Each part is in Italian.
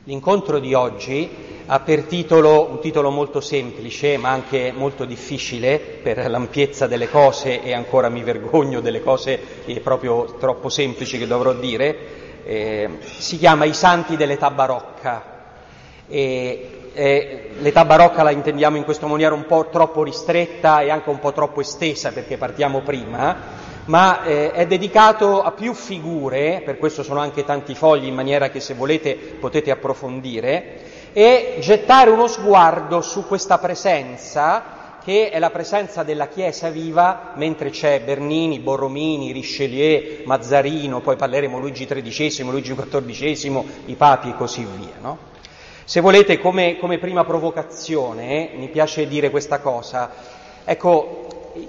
L'incontro di oggi ha per titolo un titolo molto semplice, ma anche molto difficile per l'ampiezza delle cose, e ancora mi vergogno delle cose proprio troppo semplici che dovrò dire. Si chiama I Santi dell'età barocca. L'età barocca la intendiamo in questa maniera un po' troppo ristretta e anche un po' troppo estesa, perché partiamo prima, ma è dedicato a più figure, per questo sono anche tanti fogli, in maniera che se volete potete approfondire e gettare uno sguardo su questa presenza, che è la presenza della Chiesa viva, mentre c'è Bernini, Borromini, Richelieu, Mazzarino, poi parleremo Luigi XIII, Luigi XIV, i papi e così via, no? Se volete, come prima provocazione, mi piace dire questa cosa, ecco,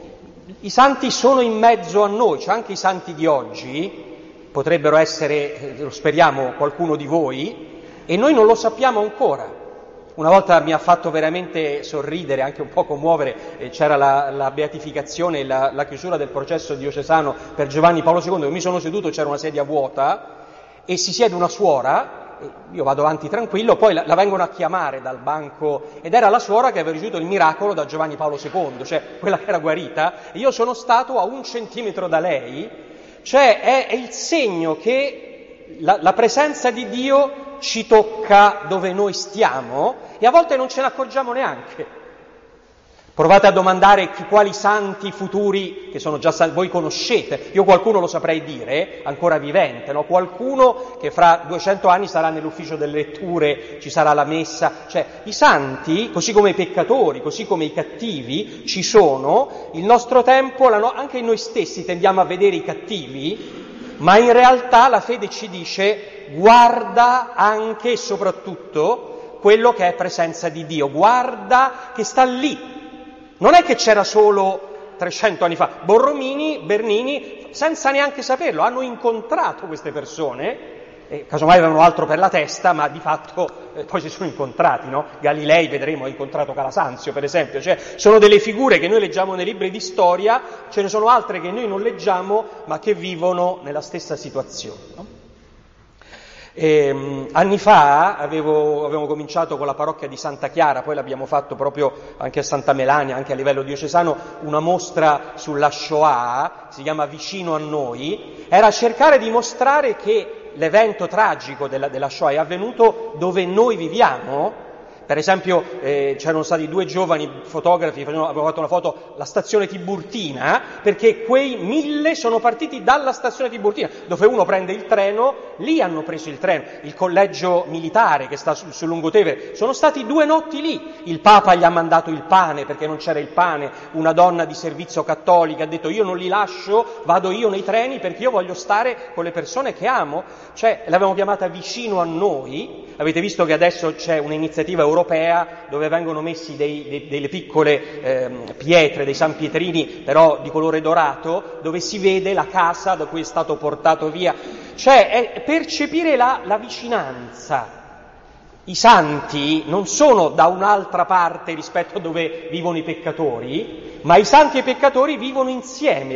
i santi sono in mezzo a noi, cioè anche i santi di oggi potrebbero essere, lo speriamo, qualcuno di voi, e noi non lo sappiamo ancora. Una volta mi ha fatto veramente sorridere, anche un po' commuovere, c'era la beatificazione, la chiusura del processo diocesano per Giovanni Paolo II, io mi sono seduto, c'era una sedia vuota, e si siede una suora, io vado avanti tranquillo, poi la vengono a chiamare dal banco, ed era la suora che aveva ricevuto il miracolo da Giovanni Paolo II, cioè quella che era guarita, e io sono stato a 1 centimetro da lei, cioè è il segno che la presenza di Dio ci tocca dove noi stiamo e a volte non ce ne accorgiamo neanche. Provate a domandare quali santi futuri, che sono già santi, voi conoscete, io qualcuno lo saprei dire, ancora vivente, no? Qualcuno che fra 200 anni sarà nell'ufficio delle letture, ci sarà la messa, cioè i santi, così come i peccatori, così come i cattivi, ci sono, il nostro tempo, anche noi stessi tendiamo a vedere i cattivi, ma in realtà la fede ci dice guarda anche e soprattutto quello che è presenza di Dio, guarda che sta lì. Non è che c'era solo 300 anni fa, Borromini, Bernini, senza neanche saperlo, hanno incontrato queste persone, casomai avevano altro per la testa, ma di fatto poi si sono incontrati, no? Galilei, vedremo, ha incontrato Calasanzio, per esempio, cioè sono delle figure che noi leggiamo nei libri di storia, ce ne sono altre che noi non leggiamo, ma che vivono nella stessa situazione, no? Anni fa avevo cominciato con la parrocchia di Santa Chiara, poi l'abbiamo fatto proprio anche a Santa Melania, anche a livello diocesano, una mostra sulla Shoah, si chiama Vicino a noi, era cercare di mostrare che l'evento tragico della Shoah è avvenuto dove noi viviamo. Per esempio c'erano stati 2 giovani fotografi, avevano fatto una foto alla stazione Tiburtina, perché quei 1000 sono partiti dalla stazione Tiburtina, dove uno prende il treno, lì hanno preso il treno, il collegio militare che sta sul Lungotevere, sono stati 2 notti lì, il Papa gli ha mandato il pane perché non c'era il pane, una donna di servizio cattolica ha detto io non li lascio, vado io nei treni perché io voglio stare con le persone che amo, cioè l'avevamo chiamata Vicino a noi. Avete visto che adesso c'è un'iniziativa europea dove vengono messi delle piccole pietre, dei San Pietrini, però di colore dorato, dove si vede la casa da cui è stato portato via. Cioè è percepire la vicinanza. I santi non sono da un'altra parte rispetto a dove vivono i peccatori, ma i santi e i peccatori vivono insieme,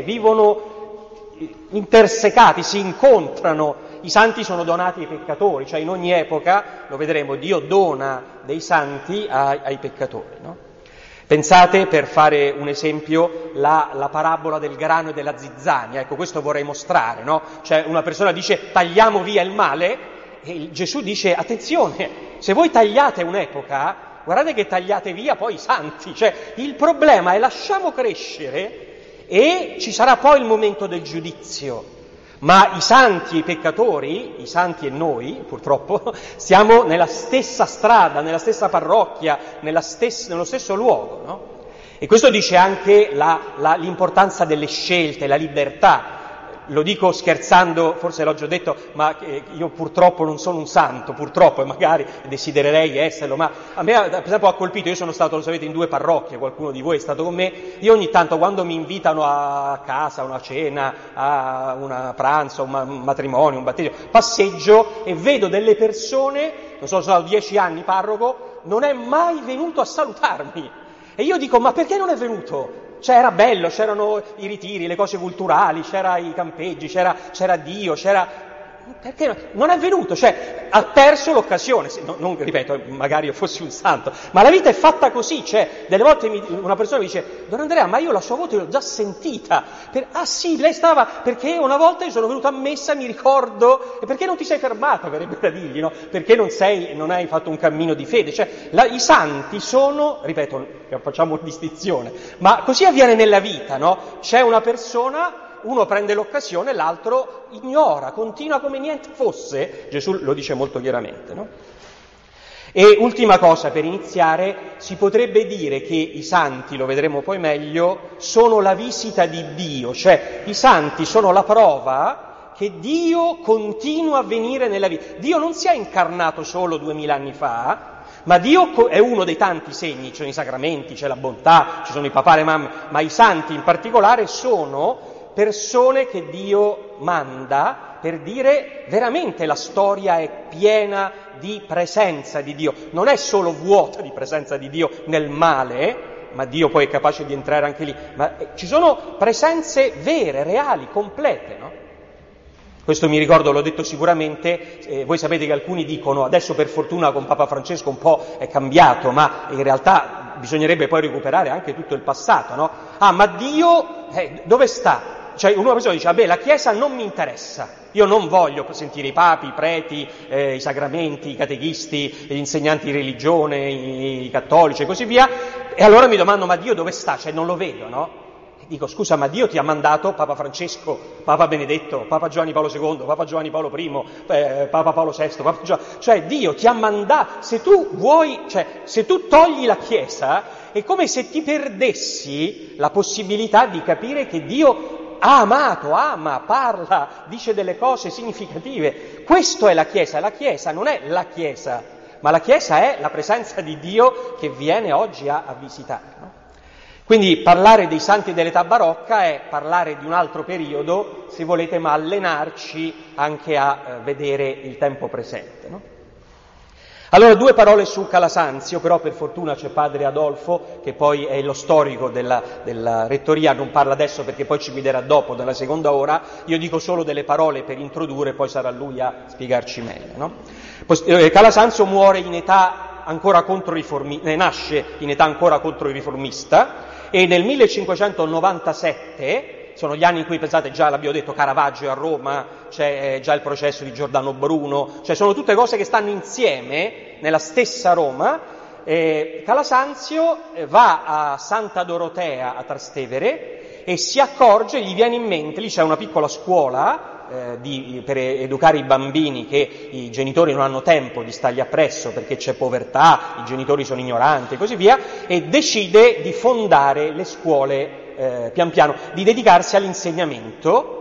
vivono intersecati, si incontrano. I santi sono donati ai peccatori, cioè in ogni epoca, lo vedremo, Dio dona dei santi ai peccatori, no? Pensate, per fare un esempio, la parabola del grano e della zizzania, ecco questo vorrei mostrare, no? Cioè una persona dice tagliamo via il male e Gesù dice attenzione, se voi tagliate un'epoca, guardate che tagliate via poi i santi, cioè il problema è lasciamo crescere e ci sarà poi il momento del giudizio. Ma i santi e i peccatori, i santi e noi, purtroppo, stiamo nella stessa strada, nella stessa parrocchia, nello stesso luogo, no? E questo dice anche l'importanza delle scelte, la libertà. Lo dico scherzando, forse l'ho già detto, ma io purtroppo non sono un santo, purtroppo, e magari desidererei esserlo, ma a me per esempio ha colpito, io sono stato, lo sapete, in 2 parrocchie, qualcuno di voi è stato con me, io ogni tanto quando mi invitano a casa, a una cena, a un pranzo, un matrimonio, un battesimo, passeggio e vedo delle persone, non so, sono stato 10 anni parroco, non è mai venuto a salutarmi, e io dico, ma perché non è venuto? Cioè era bello, c'erano i ritiri, le cose culturali, c'era i campeggi, c'era Dio, perché non è venuto, cioè ha perso l'occasione, non ripeto, magari io fossi un santo, ma la vita è fatta così, cioè delle volte una persona mi dice: Don Andrea, ma io la sua voce l'ho già sentita, ah sì, lei stava, perché una volta io sono venuto a messa, mi ricordo, e perché non ti sei fermato, verrebbe da dirgli, no? Perché non hai fatto un cammino di fede, cioè i santi sono, ripeto, facciamo distinzione, ma così avviene nella vita, no? C'è una persona, uno prende l'occasione, l'altro ignora, continua come niente fosse. Gesù lo dice molto chiaramente, no? E ultima cosa, per iniziare, si potrebbe dire che i santi, lo vedremo poi meglio, sono la visita di Dio, cioè i santi sono la prova che Dio continua a venire nella vita. Dio non si è incarnato solo 2000 anni fa, ma Dio è uno dei tanti segni, ci sono i sacramenti, c'è la bontà, ci sono i papà, le mamme, ma i santi in particolare sono persone che Dio manda per dire veramente la storia è piena di presenza di Dio, non è solo vuota di presenza di Dio nel male, ma Dio poi è capace di entrare anche lì, ma ci sono presenze vere, reali, complete, no? Questo mi ricordo, l'ho detto sicuramente, voi sapete che alcuni dicono, adesso per fortuna con Papa Francesco un po' è cambiato, ma in realtà bisognerebbe poi recuperare anche tutto il passato, no? Ah, ma Dio dove sta? Cioè una persona dice: vabbè, la Chiesa non mi interessa, io non voglio sentire i papi, i preti, i sacramenti, i catechisti, gli insegnanti di religione, i cattolici e così via, e allora mi domando: ma Dio dove sta? Cioè non lo vedo, no? E dico: scusa, ma Dio ti ha mandato Papa Francesco, Papa Benedetto, Papa Giovanni Paolo II, Papa Giovanni Paolo I, Papa Paolo VI, cioè Dio ti ha mandato, se tu vuoi, cioè se tu togli la Chiesa è come se ti perdessi la possibilità di capire che Dio ha amato, ama, parla, dice delle cose significative. Questo è la Chiesa non è la Chiesa, ma la Chiesa è la presenza di Dio che viene oggi a visitare, no? Quindi parlare dei santi dell'età barocca è parlare di un altro periodo, se volete, ma allenarci anche a vedere il tempo presente, no? Allora, 2 parole su Calasanzio, però per fortuna c'è padre Adolfo, che poi è lo storico della rettoria, non parla adesso perché poi ci guiderà dopo, nella seconda ora, io dico solo delle parole per introdurre, poi sarà lui a spiegarci meglio, no? Calasanzio muore in età ancora nasce in età ancora controriformista, e nel 1597, sono gli anni in cui, pensate, già l'abbiamo detto, Caravaggio è a Roma, c'è già il processo di Giordano Bruno, cioè sono tutte cose che stanno insieme nella stessa Roma. Calasanzio va a Santa Dorotea a Trastevere e si accorge, gli viene in mente, lì c'è una piccola scuola per educare i bambini che i genitori non hanno tempo di stargli appresso perché c'è povertà, i genitori sono ignoranti e così via, e decide di fondare le scuole pian piano, di dedicarsi all'insegnamento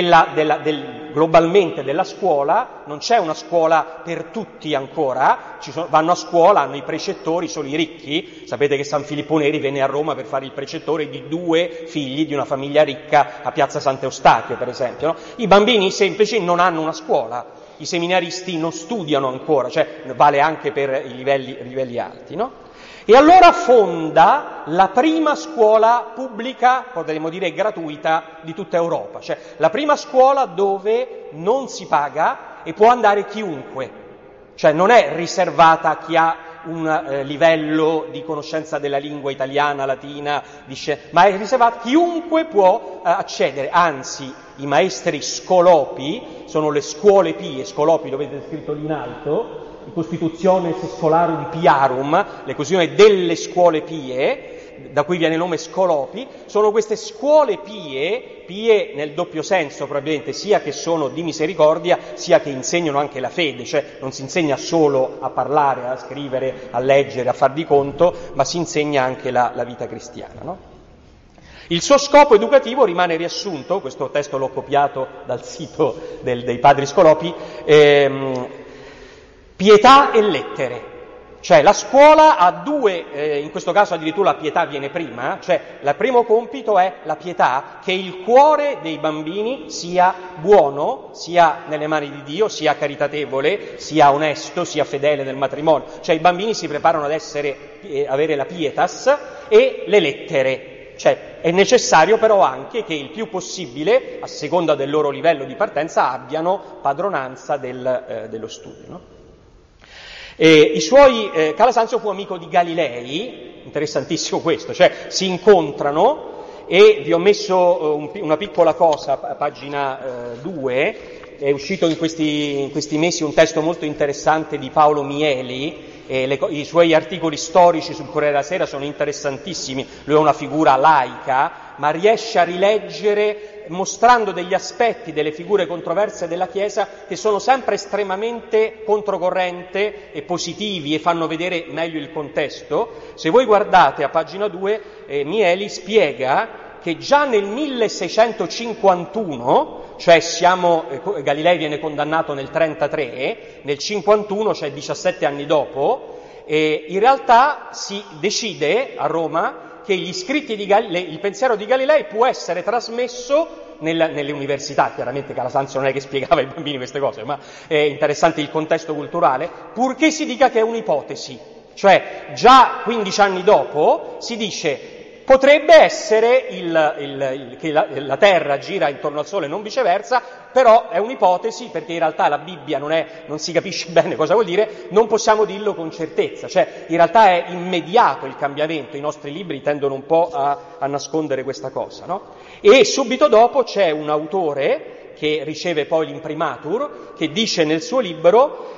globalmente della scuola. Non c'è una scuola per tutti ancora, vanno a scuola, hanno i precettori, solo i ricchi. Sapete che San Filippo Neri venne a Roma per fare il precettore di 2 figli di una famiglia ricca a Piazza Sant'Eustachio, per esempio, no? I bambini semplici non hanno una scuola, i seminaristi non studiano ancora, cioè vale anche per i livelli alti, no? E allora fonda la prima scuola pubblica, potremmo dire gratuita, di tutta Europa, cioè la prima scuola dove non si paga e può andare chiunque, cioè non è riservata a chi ha un livello di conoscenza della lingua italiana, latina, ma è riservata, chiunque può accedere, anzi i maestri scolopi, sono le scuole pie, scolopi lo vedete scritto lì in alto, Costituzione Scholarum Piarum, le cosiddette delle scuole pie, da cui viene il nome Scolopi, sono queste scuole pie nel doppio senso probabilmente, sia che sono di misericordia, sia che insegnano anche la fede, cioè non si insegna solo a parlare, a scrivere, a leggere, a far di conto, ma si insegna anche la vita cristiana, no? Il suo scopo educativo rimane riassunto, questo testo l'ho copiato dal sito dei padri Scolopi, pietà e lettere, cioè la scuola ha 2, in questo caso addirittura la pietà viene prima, cioè il primo compito è la pietà, che il cuore dei bambini sia buono, sia nelle mani di Dio, sia caritatevole, sia onesto, sia fedele nel matrimonio, cioè i bambini si preparano ad avere la pietas, e le lettere. Cioè è necessario però anche che il più possibile, a seconda del loro livello di partenza, abbiano padronanza dello studio, no? Calasanzio fu amico di Galilei, interessantissimo questo, cioè si incontrano, e vi ho messo una piccola cosa, pagina 2, è uscito in questi mesi un testo molto interessante di Paolo Mieli, i suoi articoli storici sul Corriere della Sera sono interessantissimi, lui è una figura laica, ma riesce a rileggere mostrando degli aspetti delle figure controverse della Chiesa che sono sempre estremamente controcorrente e positivi e fanno vedere meglio il contesto. Se voi guardate a pagina 2, Mieli spiega che già nel 1651, cioè Galilei viene condannato nel 33, nel 51, cioè 17 anni dopo, in realtà si decide a Roma che gli scritti di il pensiero di Galilei può essere trasmesso nelle università. Chiaramente Calasanzio non è che spiegava ai bambini queste cose, ma è interessante il contesto culturale, purché si dica che è un'ipotesi. Cioè già 15 anni dopo si dice potrebbe essere che la Terra gira intorno al Sole e non viceversa, però è un'ipotesi perché in realtà la Bibbia non si capisce bene cosa vuol dire, non possiamo dirlo con certezza, cioè in realtà è immediato il cambiamento, i nostri libri tendono un po' a nascondere questa cosa, no? E subito dopo c'è un autore che riceve poi l'imprimatur, che dice nel suo libro: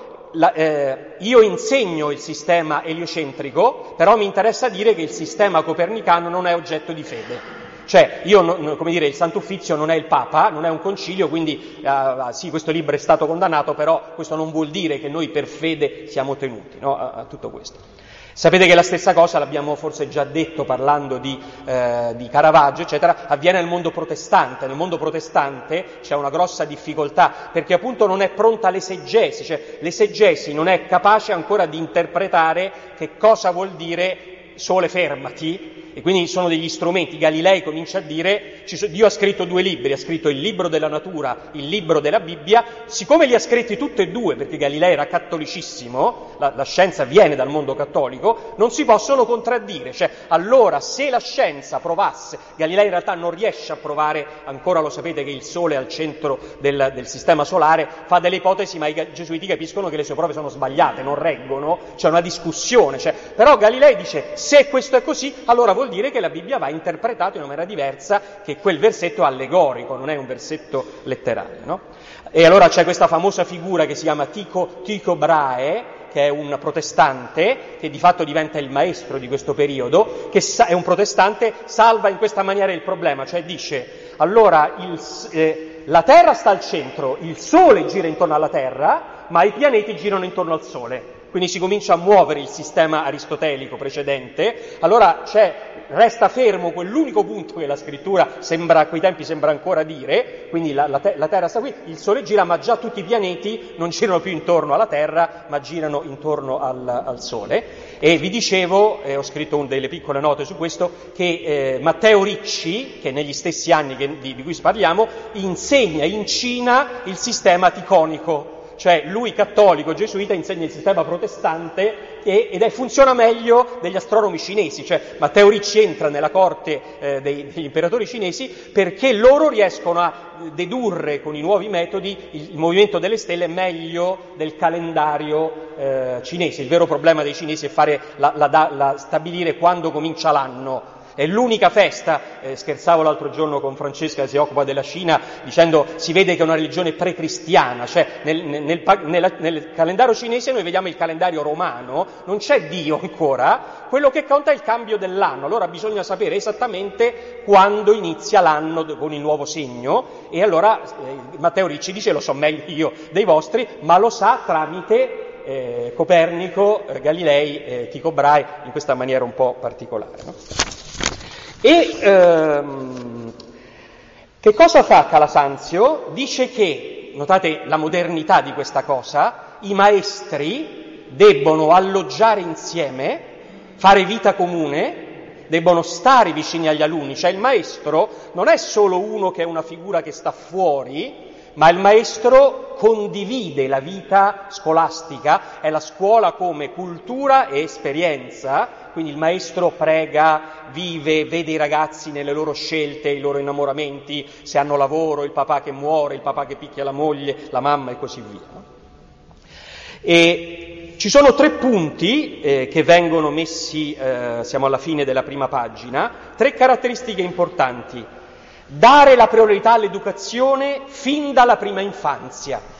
io insegno il sistema eliocentrico, però mi interessa dire che il sistema copernicano non è oggetto di fede. Cioè, il Santo Uffizio non è il Papa, non è un concilio, quindi sì, questo libro è stato condannato, però questo non vuol dire che noi per fede siamo tenuti, no, a tutto questo. Sapete che la stessa cosa, l'abbiamo forse già detto parlando di Caravaggio, eccetera, avviene nel mondo protestante. Nel mondo protestante c'è una grossa difficoltà, perché appunto non è pronta l'esegesi, cioè l'esegesi non è capace ancora di interpretare che cosa vuol dire Sole fermati, e quindi sono degli strumenti. Galilei comincia a dire: Dio ha scritto 2 libri, ha scritto il libro della natura, il libro della Bibbia, siccome li ha scritti tutti e 2, perché Galilei era cattolicissimo, la scienza viene dal mondo cattolico, non si possono contraddire. Cioè, allora, se la scienza provasse, Galilei in realtà non riesce a provare, ancora lo sapete che il Sole è al centro del sistema solare, fa delle ipotesi, ma i gesuiti capiscono che le sue prove sono sbagliate, non reggono, c'è una discussione, però Galilei dice: se questo è così, allora vuol dire che la Bibbia va interpretata in una maniera diversa, che quel versetto è allegorico, non è un versetto letterale, no? E allora c'è questa famosa figura che si chiama Tycho Brahe, che è un protestante, che di fatto diventa il maestro di questo periodo, che è un protestante, salva in questa maniera il problema, cioè dice: allora la Terra sta al centro, il Sole gira intorno alla Terra, ma i pianeti girano intorno al Sole. Quindi si comincia a muovere il sistema aristotelico precedente, allora resta fermo quell'unico punto che la scrittura a quei tempi sembra ancora dire, quindi la Terra sta qui, il Sole gira, ma già tutti i pianeti non girano più intorno alla Terra, ma girano intorno al Sole. E vi dicevo, ho scritto delle piccole note su questo, che Matteo Ricci, che negli stessi anni di cui parliamo, insegna in Cina il sistema ticonico. Cioè lui cattolico, gesuita, insegna il sistema protestante funziona meglio degli astronomi cinesi. Cioè Matteo Ricci entra nella corte degli imperatori cinesi perché loro riescono a dedurre con i nuovi metodi il movimento delle stelle meglio del calendario cinese. Il vero problema dei cinesi è fare stabilire quando comincia l'anno. È l'unica festa, scherzavo l'altro giorno con Francesca che si occupa della Cina, dicendo: si vede che è una religione precristiana, cioè nel calendario cinese noi vediamo il calendario romano, non c'è Dio ancora, quello che conta è il cambio dell'anno, allora bisogna sapere esattamente quando inizia l'anno con il nuovo segno, e allora Matteo Ricci dice: lo so meglio io dei vostri, ma lo sa tramite Copernico, Galilei, Tycho Brahe, in questa maniera un po' particolare, no? E che cosa fa Calasanzio? Dice che, notate la modernità di questa cosa, i maestri debbono alloggiare insieme, fare vita comune, debbono stare vicini agli alunni, cioè il maestro non è solo uno che è una figura che sta fuori, ma il maestro condivide la vita scolastica, è la scuola come cultura e esperienza, quindi il maestro prega, vive, vede i ragazzi nelle loro scelte, i loro innamoramenti, se hanno lavoro, il papà che muore, il papà che picchia la moglie, la mamma e così via. No? E ci sono 3 punti che vengono messi, siamo alla fine della prima pagina, 3 caratteristiche importanti. Dare la priorità all'educazione fin dalla prima infanzia.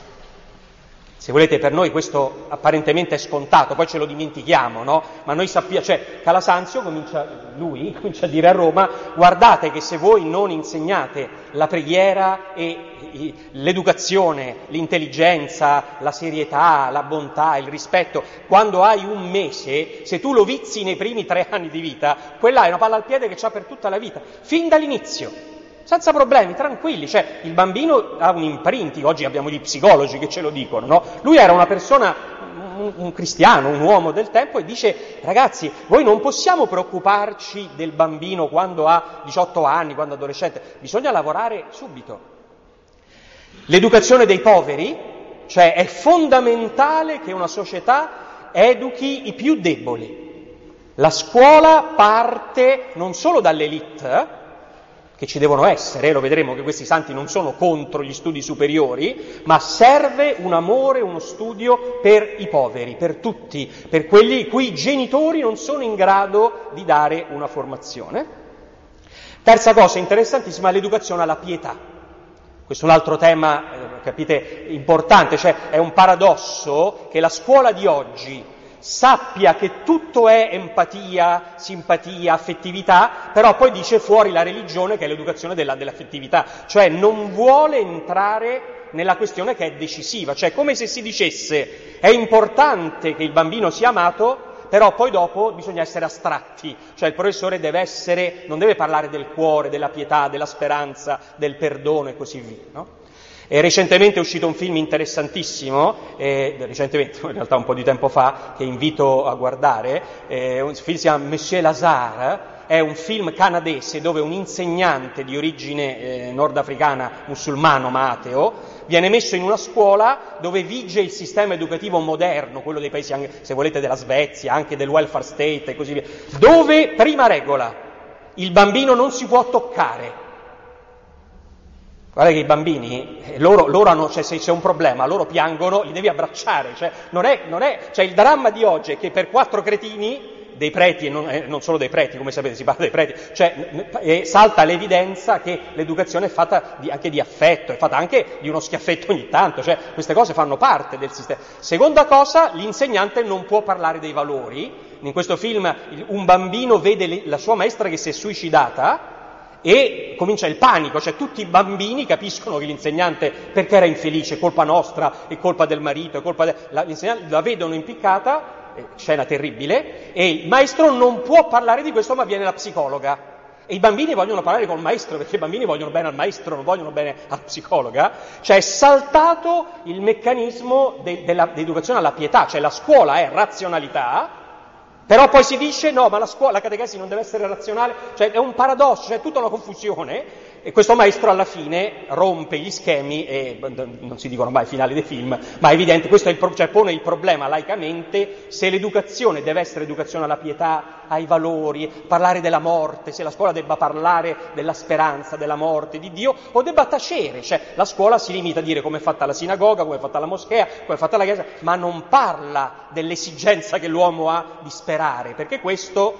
Se volete, per noi questo apparentemente è scontato, poi ce lo dimentichiamo, no? Ma noi sappiamo, Calasanzio comincia a dire a Roma: guardate che se voi non insegnate la preghiera e l'educazione, l'intelligenza, la serietà, la bontà, il rispetto, quando hai un mese, se tu lo vizi nei primi 3 anni di vita, quella è una palla al piede che c'ha per tutta la vita, fin dall'inizio. Senza problemi, tranquilli, il bambino ha un imprinting, oggi abbiamo gli psicologi che ce lo dicono, no? Lui era una persona, un cristiano, un uomo del tempo, e dice: ragazzi, voi non possiamo preoccuparci del bambino quando ha 18 anni, quando è adolescente, bisogna lavorare subito. L'educazione dei poveri, è fondamentale che una società educhi i più deboli. La scuola parte non solo dall'elite, che ci devono essere, lo vedremo che questi santi non sono contro gli studi superiori, ma serve un amore, uno studio per i poveri, per tutti, per quelli i cui genitori non sono in grado di dare una formazione. Terza cosa interessantissima, l'educazione alla pietà. Questo è un altro tema, capite, importante, è un paradosso che la scuola di oggi sappia che tutto è empatia, simpatia, affettività, però poi dice fuori la religione, che è l'educazione dell'affettività, non vuole entrare nella questione che è decisiva, come se si dicesse: è importante che il bambino sia amato, però poi dopo bisogna essere astratti, il professore non deve parlare del cuore, della pietà, della speranza, del perdono e così via, no? E recentemente è uscito un film interessantissimo, recentemente, in realtà un po' di tempo fa, che invito a guardare, un film si chiama Monsieur Lazare, è un film canadese dove un insegnante di origine nordafricana, musulmano ma ateo, viene messo in una scuola dove vige il sistema educativo moderno, quello dei paesi, se volete, della Svezia, anche del welfare state e così via, dove, prima regola, il bambino non si può toccare. Guarda che i bambini, loro hanno, se c'è un problema, loro piangono, li devi abbracciare, il dramma di oggi è che per 4 cretini, dei preti, e non solo dei preti, come sapete si parla dei preti, salta l'evidenza che l'educazione è fatta anche di affetto, è fatta anche di uno schiaffetto ogni tanto, queste cose fanno parte del sistema. Seconda cosa, l'insegnante non può parlare dei valori. In questo film un bambino vede la sua maestra che si è suicidata, e comincia il panico, tutti i bambini capiscono che l'insegnante, perché era infelice, è colpa nostra, è colpa del marito, è colpa l'insegnante, la vedono impiccata, scena terribile, e il maestro non può parlare di questo, ma viene la psicologa. E i bambini vogliono parlare col maestro, perché i bambini vogliono bene al maestro, non vogliono bene alla psicologa. È saltato il meccanismo dell'educazione alla pietà, la scuola è razionalità, però poi si dice no, ma la catechesi non deve essere razionale, è un paradosso, tutta una confusione, e questo maestro alla fine rompe gli schemi, e non si dicono mai i finali dei film, ma è evidente, questo è pone il problema laicamente, se l'educazione deve essere educazione alla pietà, ai valori, parlare della morte, se la scuola debba parlare della speranza, della morte, di Dio, o debba tacere, la scuola si limita a dire come è fatta la sinagoga, come è fatta la moschea, come è fatta la chiesa, ma non parla dell'esigenza che l'uomo ha di sperare, perché questo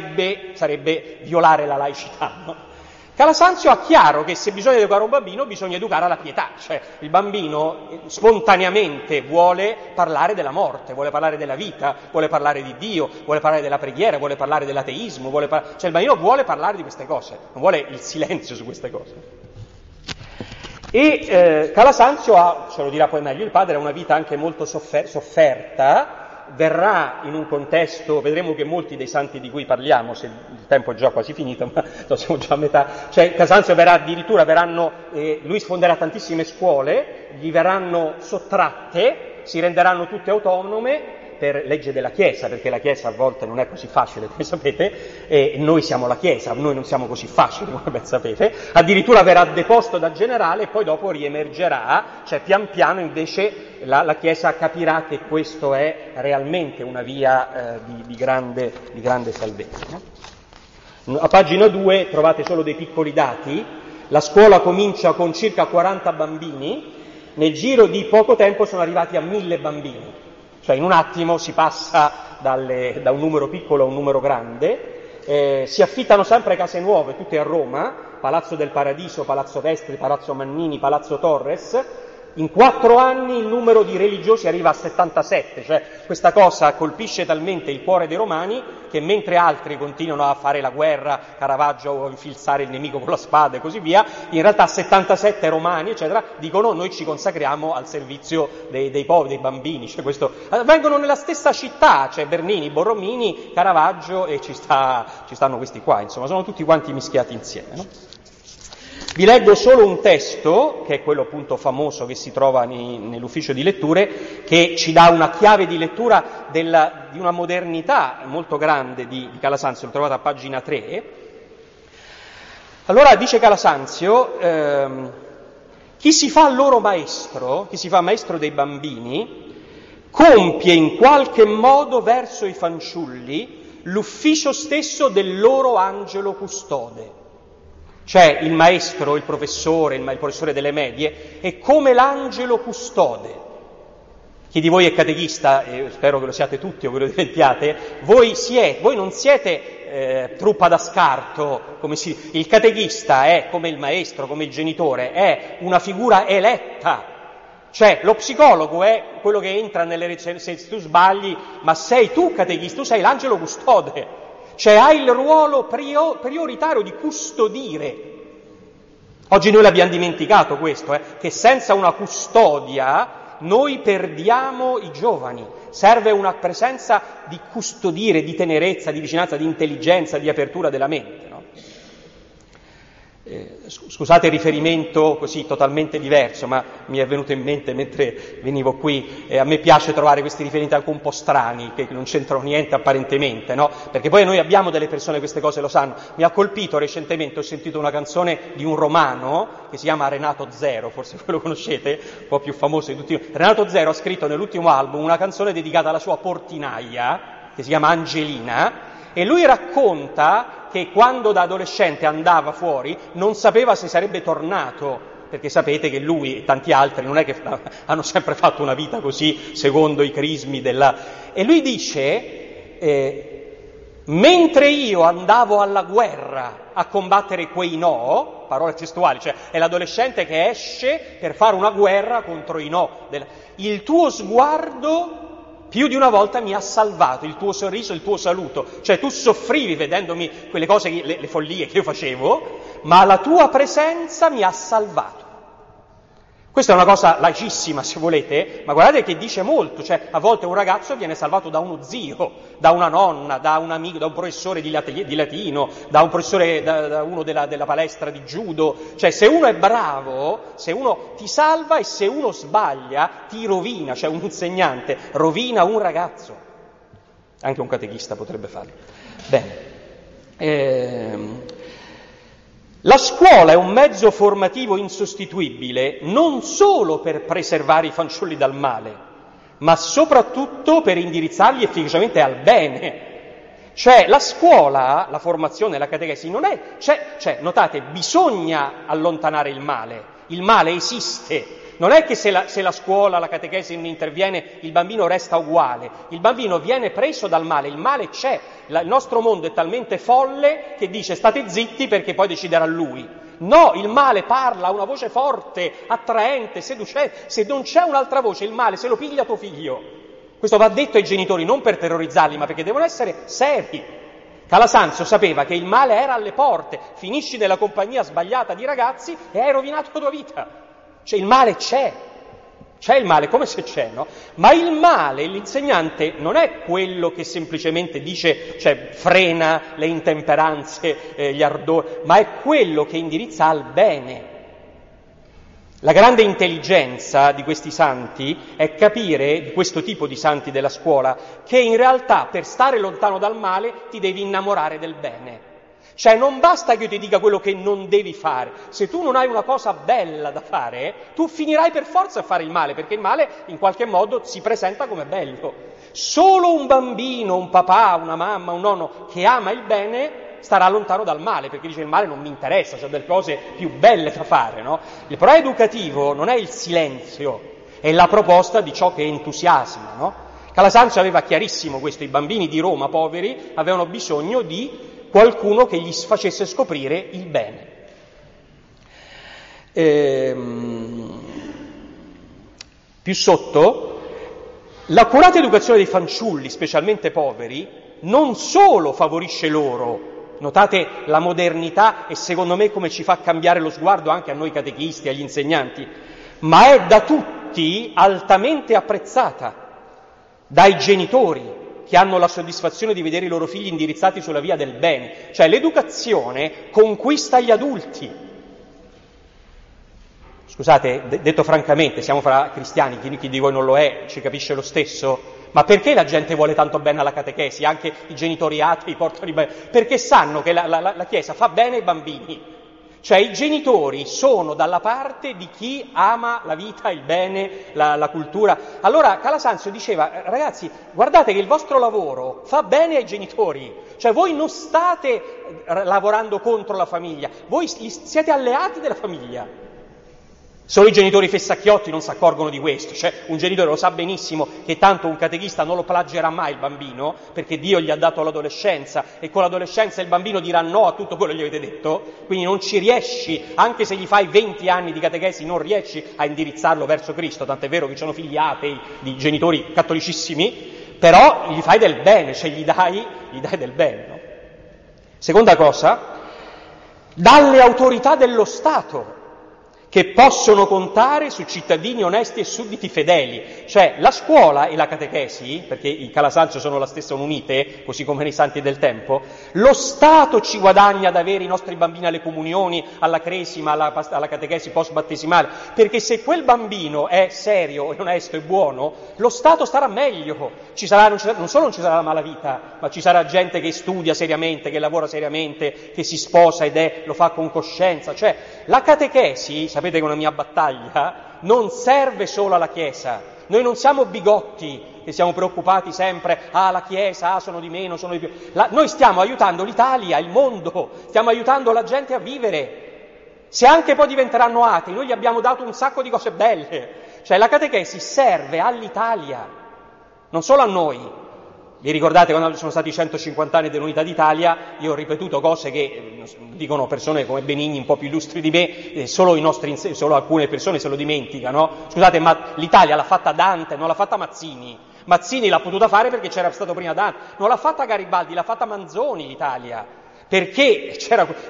sarebbe violare la laicità, no? Calasanzio ha chiaro che se bisogna educare un bambino, bisogna educare alla pietà, il bambino spontaneamente vuole parlare della morte, vuole parlare della vita, vuole parlare di Dio, vuole parlare della preghiera, vuole parlare dell'ateismo, il bambino vuole parlare di queste cose, non vuole il silenzio su queste cose. E Calasanzio ce lo dirà poi meglio il padre, ha una vita anche molto sofferta, verrà in un contesto, vedremo che molti dei santi di cui parliamo, se il tempo è già quasi finito, ma siamo già a metà, Calasanzio lui sfonderà tantissime scuole, gli verranno sottratte, si renderanno tutte autonome, per legge della Chiesa, perché la Chiesa a volte non è così facile, come sapete, e noi siamo la Chiesa, noi non siamo così facili, come ben sapete, addirittura verrà deposto da generale e poi dopo riemergerà, cioè pian piano invece la Chiesa capirà che questo è realmente una via di grande salvezza. No? A pagina 2 trovate solo dei piccoli dati. La scuola comincia con circa 40 bambini, nel giro di poco tempo sono arrivati a 1000 bambini, cioè in un attimo si passa da un numero piccolo a un numero grande, si affittano sempre case nuove, tutte a Roma, Palazzo del Paradiso, Palazzo Vestri, Palazzo Mannini, Palazzo Torres. In 4 anni il numero di religiosi arriva a 77, cioè questa cosa colpisce talmente il cuore dei romani che mentre altri continuano a fare la guerra, Caravaggio a infilzare il nemico con la spada e così via, in realtà 77 romani, eccetera, dicono noi ci consacriamo al servizio dei poveri, dei bambini, cioè questo, vengono nella stessa città, cioè Bernini, Borromini, Caravaggio e ci stanno questi qua, insomma, sono tutti quanti mischiati insieme, no? Vi leggo solo un testo, che è quello appunto famoso che si trova nell'ufficio di letture, che ci dà una chiave di lettura di una modernità molto grande di Calasanzio, lo trovate a pagina 3. Allora dice Calasanzio, chi si fa loro maestro, chi si fa maestro dei bambini, compie in qualche modo verso i fanciulli l'ufficio stesso del loro angelo custode. Cioè il maestro, il professore delle medie è come l'angelo custode. Chi di voi è catechista, e spero che lo siate tutti o che lo diventiate, voi non siete truppa da scarto, il catechista è come il maestro, come il genitore, è una figura eletta. Cioè lo psicologo è quello che entra se tu sbagli, ma sei tu catechista, tu sei l'angelo custode. Cioè hai il ruolo prioritario di custodire. Oggi noi l'abbiamo dimenticato questo, che senza una custodia noi perdiamo i giovani. Serve una presenza di custodire, di tenerezza, di vicinanza, di intelligenza, di apertura della mente, no? Scusate il riferimento così totalmente diverso, ma mi è venuto in mente mentre venivo qui, a me piace trovare questi riferimenti anche un po' strani, che non c'entrano niente apparentemente, no? Perché poi noi abbiamo delle persone che queste cose lo sanno. Mi ha colpito recentemente, ho sentito una canzone di un romano che si chiama Renato Zero, forse voi lo conoscete, un po' più famoso di tutti. Renato Zero ha scritto nell'ultimo album una canzone dedicata alla sua portinaia, che si chiama Angelina, e lui racconta che quando da adolescente andava fuori non sapeva se sarebbe tornato, perché sapete che lui e tanti altri non è che hanno sempre fatto una vita così secondo i crismi E lui dice, mentre io andavo alla guerra a combattere quei no, parole testuali, cioè è l'adolescente che esce per fare una guerra contro i no, il tuo sguardo più di una volta mi ha salvato, il tuo sorriso, il tuo saluto, cioè tu soffrivi vedendomi quelle cose, le follie che io facevo, ma la tua presenza mi ha salvato. Questa è una cosa laicissima, se volete, ma guardate che dice molto, cioè a volte un ragazzo viene salvato da uno zio, da una nonna, da un amico, da un professore di latino, da un professore, da uno della palestra di judo, cioè se uno è bravo, se uno ti salva e se uno sbaglia ti rovina, cioè un insegnante rovina un ragazzo, anche un catechista potrebbe farlo. Bene. La scuola è un mezzo formativo insostituibile non solo per preservare i fanciulli dal male, ma soprattutto per indirizzarli efficacemente al bene. Cioè la scuola, la formazione, la catechesi non è... Cioè, notate, bisogna allontanare il male esiste. Non è che se la scuola, la catechesi non interviene, il bambino resta uguale, il bambino viene preso dal male, il male c'è, il nostro mondo è talmente folle che dice state zitti perché poi deciderà lui. No, il male parla, ha una voce forte, attraente, seducente, se non c'è un'altra voce, il male se lo piglia tuo figlio. Questo va detto ai genitori non per terrorizzarli, ma perché devono essere seri. Calasanzio sapeva che il male era alle porte, finisci nella compagnia sbagliata di ragazzi e hai rovinato la tua vita. Cioè il male c'è il male come se c'è, no? Ma il male, l'insegnante, non è quello che semplicemente dice, cioè frena le intemperanze, gli ardori, ma è quello che indirizza al bene. La grande intelligenza di questi santi è capire, di questo tipo di santi della scuola, che in realtà per stare lontano dal male ti devi innamorare del bene. Cioè non basta che io ti dica quello che non devi fare. Se tu non hai una cosa bella da fare, tu finirai per forza a fare il male, perché il male in qualche modo si presenta come bello. Solo un bambino, un papà, una mamma, un nonno che ama il bene starà lontano dal male, perché dice il male non mi interessa, c'è delle cose più belle da fare, no? Il pro educativo non è il silenzio, è la proposta di ciò che entusiasma, no? Calasanzio aveva chiarissimo questo, i bambini di Roma poveri avevano bisogno di qualcuno che gli facesse scoprire il bene. Più sotto, l'accurata educazione dei fanciulli, specialmente poveri, non solo favorisce loro, notate la modernità e secondo me come ci fa cambiare lo sguardo anche a noi catechisti, agli insegnanti, ma è da tutti altamente apprezzata, dai genitori che hanno la soddisfazione di vedere i loro figli indirizzati sulla via del bene. Cioè l'educazione conquista gli adulti. Scusate, detto francamente, siamo fra cristiani, chi di voi non lo è, ci capisce lo stesso, ma perché la gente vuole tanto bene alla catechesi? Anche i genitori atei portano i bambini, perché sanno che la Chiesa fa bene ai bambini. Cioè i genitori sono dalla parte di chi ama la vita, il bene, la cultura. Allora Calasanzio diceva, ragazzi, guardate che il vostro lavoro fa bene ai genitori, cioè voi non state lavorando contro la famiglia, voi siete alleati della famiglia. Solo i genitori fessacchiotti non si accorgono di questo, cioè un genitore lo sa benissimo che tanto un catechista non lo plagerà mai il bambino, perché Dio gli ha dato l'adolescenza e con l'adolescenza il bambino dirà no a tutto quello che gli avete detto, quindi non ci riesci, anche se gli fai 20 anni di catechesi, non riesci a indirizzarlo verso Cristo, tant'è vero che ci sono figli atei di genitori cattolicissimi, però gli fai del bene, cioè gli dai del bene. No? Seconda cosa, dalle autorità dello Stato, che possono contare su cittadini onesti e sudditi fedeli. Cioè la scuola e la catechesi, perché i Calasanzio sono la stessa, unite, così come nei santi del tempo, lo Stato ci guadagna ad avere i nostri bambini alle comunioni, alla cresima, alla catechesi post-battesimale, perché se quel bambino è serio e onesto e buono, lo Stato starà meglio. Non solo non ci sarà la malavita, ma ci sarà gente che studia seriamente, che lavora seriamente, che si sposa lo fa con coscienza. Cioè la catechesi, sapete che è una mia battaglia, non serve solo alla Chiesa. Noi non siamo bigotti che siamo preoccupati sempre, la Chiesa, sono di meno, sono di più. Noi stiamo aiutando l'Italia, il mondo, stiamo aiutando la gente a vivere. Se anche poi diventeranno atei, noi gli abbiamo dato un sacco di cose belle. Cioè la catechesi serve all'Italia, non solo a noi. Vi ricordate quando sono stati 150 anni dell'Unità d'Italia, io ho ripetuto cose che dicono persone come Benigni un po' più illustri di me, solo alcune persone se lo dimenticano. Scusate, ma l'Italia l'ha fatta Dante, non l'ha fatta Mazzini. Mazzini l'ha potuta fare perché c'era stato prima Dante, non l'ha fatta Garibaldi, l'ha fatta Manzoni l'Italia. Perché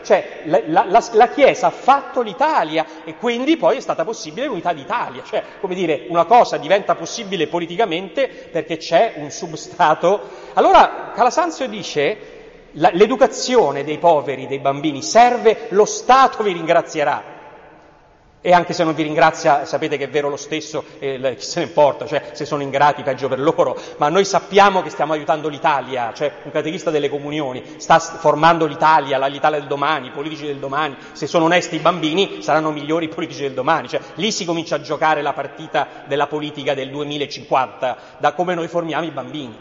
la Chiesa ha fatto l'Italia e quindi poi è stata possibile l'unità d'Italia, cioè come dire una cosa diventa possibile politicamente perché c'è un substrato. Allora Calasanzio dice l'educazione dei poveri, dei bambini serve, lo Stato vi ringrazierà. E anche se non vi ringrazia, sapete che è vero lo stesso, chi se ne importa, cioè se sono ingrati peggio per loro, ma noi sappiamo che stiamo aiutando l'Italia, cioè un catechista delle comunioni sta formando l'Italia del domani, i politici del domani, se sono onesti i bambini saranno migliori i politici del domani, cioè lì si comincia a giocare la partita della politica del 2050, da come noi formiamo i bambini.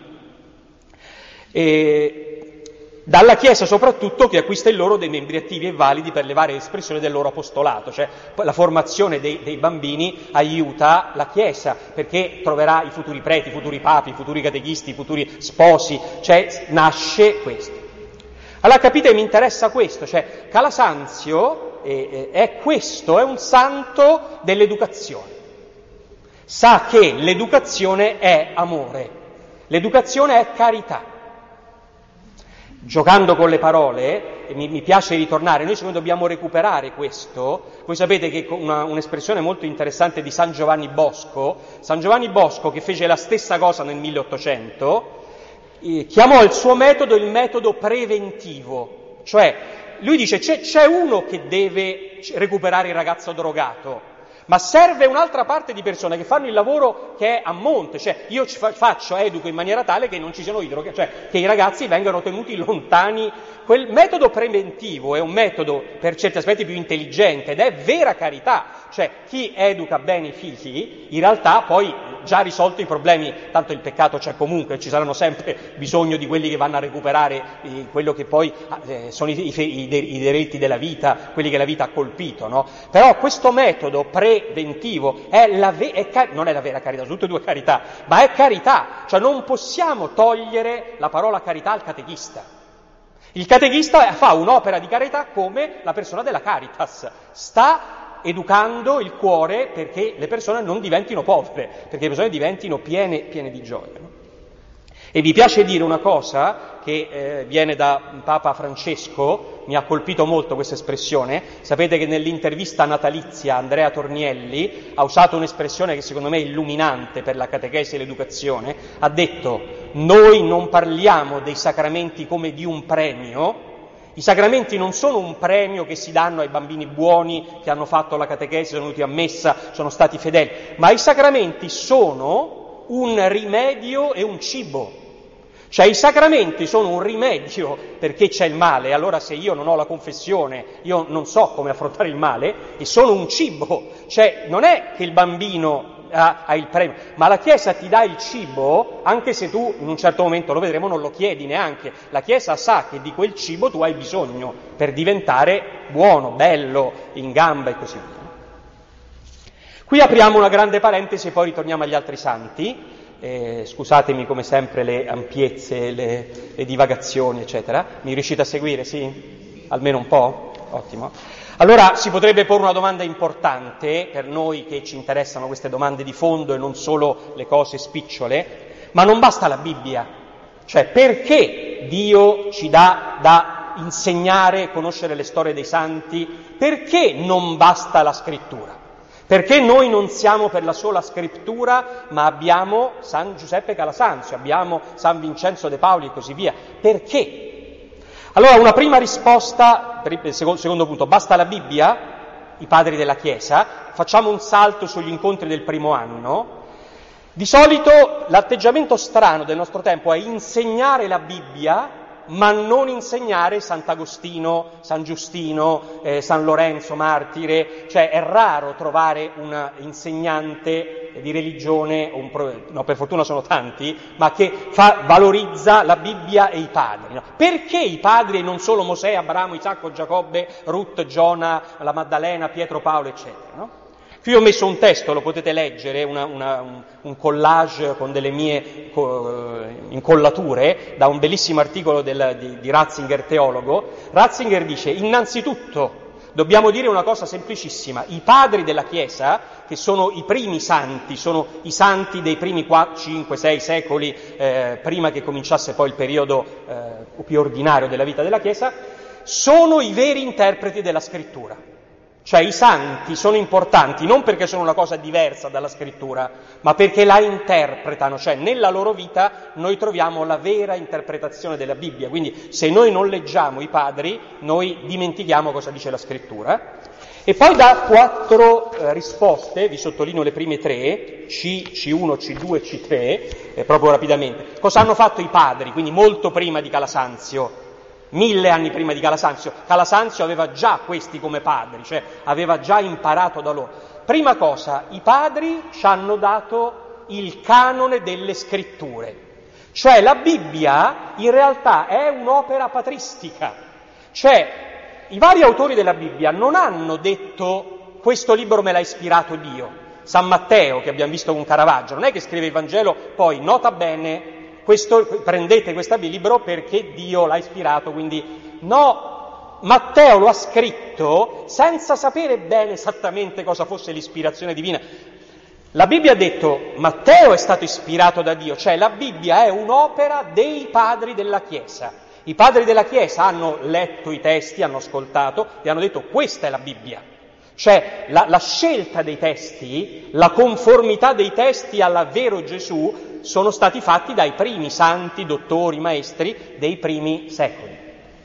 Dalla Chiesa soprattutto che acquista in loro dei membri attivi e validi per le varie espressioni del loro apostolato, cioè la formazione dei bambini aiuta la Chiesa perché troverà i futuri preti, i futuri papi, i futuri catechisti, i futuri sposi, cioè nasce questo. Allora capite, mi interessa questo, cioè Calasanzio è un santo dell'educazione, sa che l'educazione è amore, l'educazione è carità. Giocando con le parole, mi piace ritornare, noi secondo dobbiamo recuperare questo. Voi sapete che un'espressione molto interessante di San Giovanni Bosco che fece la stessa cosa nel 1800, chiamò il suo metodo il metodo preventivo, cioè lui dice c'è uno che deve recuperare il ragazzo drogato, ma serve un'altra parte di persone che fanno il lavoro che è a monte, cioè io educo in maniera tale che non ci siano cioè che i ragazzi vengano tenuti lontani. Quel metodo preventivo è un metodo per certi aspetti più intelligente ed è vera carità, cioè chi educa bene i figli in realtà poi già risolto i problemi, tanto il peccato c'è comunque, ci saranno sempre bisogno di quelli che vanno a recuperare quello che poi sono i diritti della vita, quelli che la vita ha colpito, no? Però questo metodo preventivo non è la vera carità, sono tutte e due carità, ma è carità, cioè non possiamo togliere la parola carità al catechista. Il catechista fa un'opera di carità come la persona della Caritas, sta educando il cuore perché le persone non diventino povere, perché le persone diventino piene di gioia. No? E vi piace dire una cosa che viene da Papa Francesco, mi ha colpito molto questa espressione, sapete che nell'intervista natalizia Andrea Tornielli ha usato un'espressione che secondo me è illuminante per la catechesi e l'educazione, ha detto: noi non parliamo dei sacramenti come di un premio, i sacramenti non sono un premio che si danno ai bambini buoni che hanno fatto la catechesi, sono venuti a messa, sono stati fedeli, ma i sacramenti sono un rimedio e un cibo. Cioè i sacramenti sono un rimedio perché c'è il male, allora se io non ho la confessione, io non so come affrontare il male, e sono un cibo, cioè non è che il bambino ha il premio, ma la Chiesa ti dà il cibo anche se tu in un certo momento, lo vedremo, non lo chiedi neanche, la Chiesa sa che di quel cibo tu hai bisogno per diventare buono, bello, in gamba e così via. Qui apriamo una grande parentesi e poi ritorniamo agli altri santi. Scusatemi come sempre le ampiezze, le divagazioni eccetera, mi riuscite a seguire? Sì? Almeno un po'? Ottimo. Allora si potrebbe porre una domanda importante per noi che ci interessano queste domande di fondo e non solo le cose spicciole, ma non basta la Bibbia, cioè perché Dio ci dà da insegnare e conoscere le storie dei santi, perché non basta la scrittura? Perché noi non siamo per la sola scrittura, ma abbiamo San Giuseppe Calasanzio, abbiamo San Vincenzo De Paoli e così via. Perché? Allora una prima risposta, per il secondo punto, basta la Bibbia? I padri della Chiesa, facciamo un salto sugli incontri del primo anno. Di solito l'atteggiamento strano del nostro tempo è insegnare la Bibbia, ma non insegnare Sant'Agostino, San Giustino, San Lorenzo martire, cioè è raro trovare un insegnante di religione, no, per fortuna sono tanti, ma che valorizza la Bibbia e i padri. No? Perché i padri e non solo Mosè, Abramo, Isacco, Giacobbe, Ruth, Giona, la Maddalena, Pietro, Paolo, eccetera, no? Qui ho messo un testo, lo potete leggere, un collage con delle mie incollature da un bellissimo articolo di Ratzinger, teologo. Ratzinger dice: innanzitutto dobbiamo dire una cosa semplicissima, i padri della Chiesa, che sono i primi santi, sono i santi dei primi 4, 5, 6 secoli, prima che cominciasse poi il periodo più ordinario della vita della Chiesa, sono i veri interpreti della scrittura. Cioè i santi sono importanti non perché sono una cosa diversa dalla scrittura, ma perché la interpretano, cioè nella loro vita noi troviamo la vera interpretazione della Bibbia. Quindi se noi non leggiamo i padri, noi dimentichiamo cosa dice la scrittura. E poi dà 4 risposte, vi sottolineo le prime 3, C1, C2 e C3, proprio rapidamente. Cosa hanno fatto i padri, quindi molto prima di Calasanzio? 1000 anni prima di Calasanzio. Calasanzio aveva già questi come padri, cioè aveva già imparato da loro. Prima cosa, i padri ci hanno dato il canone delle scritture, cioè la Bibbia in realtà è un'opera patristica, cioè i vari autori della Bibbia non hanno detto questo libro me l'ha ispirato Dio. San Matteo, che abbiamo visto con Caravaggio, non è che scrive il Vangelo, poi nota bene, prendete questo libro perché Dio l'ha ispirato, quindi no, Matteo lo ha scritto senza sapere bene esattamente cosa fosse l'ispirazione divina. La Bibbia ha detto Matteo è stato ispirato da Dio, cioè la Bibbia è un'opera dei padri della Chiesa. I padri della Chiesa hanno letto i testi, hanno ascoltato e hanno detto questa è la Bibbia. Cioè la scelta dei testi, la conformità dei testi al vero Gesù sono stati fatti dai primi santi, dottori, maestri dei primi secoli.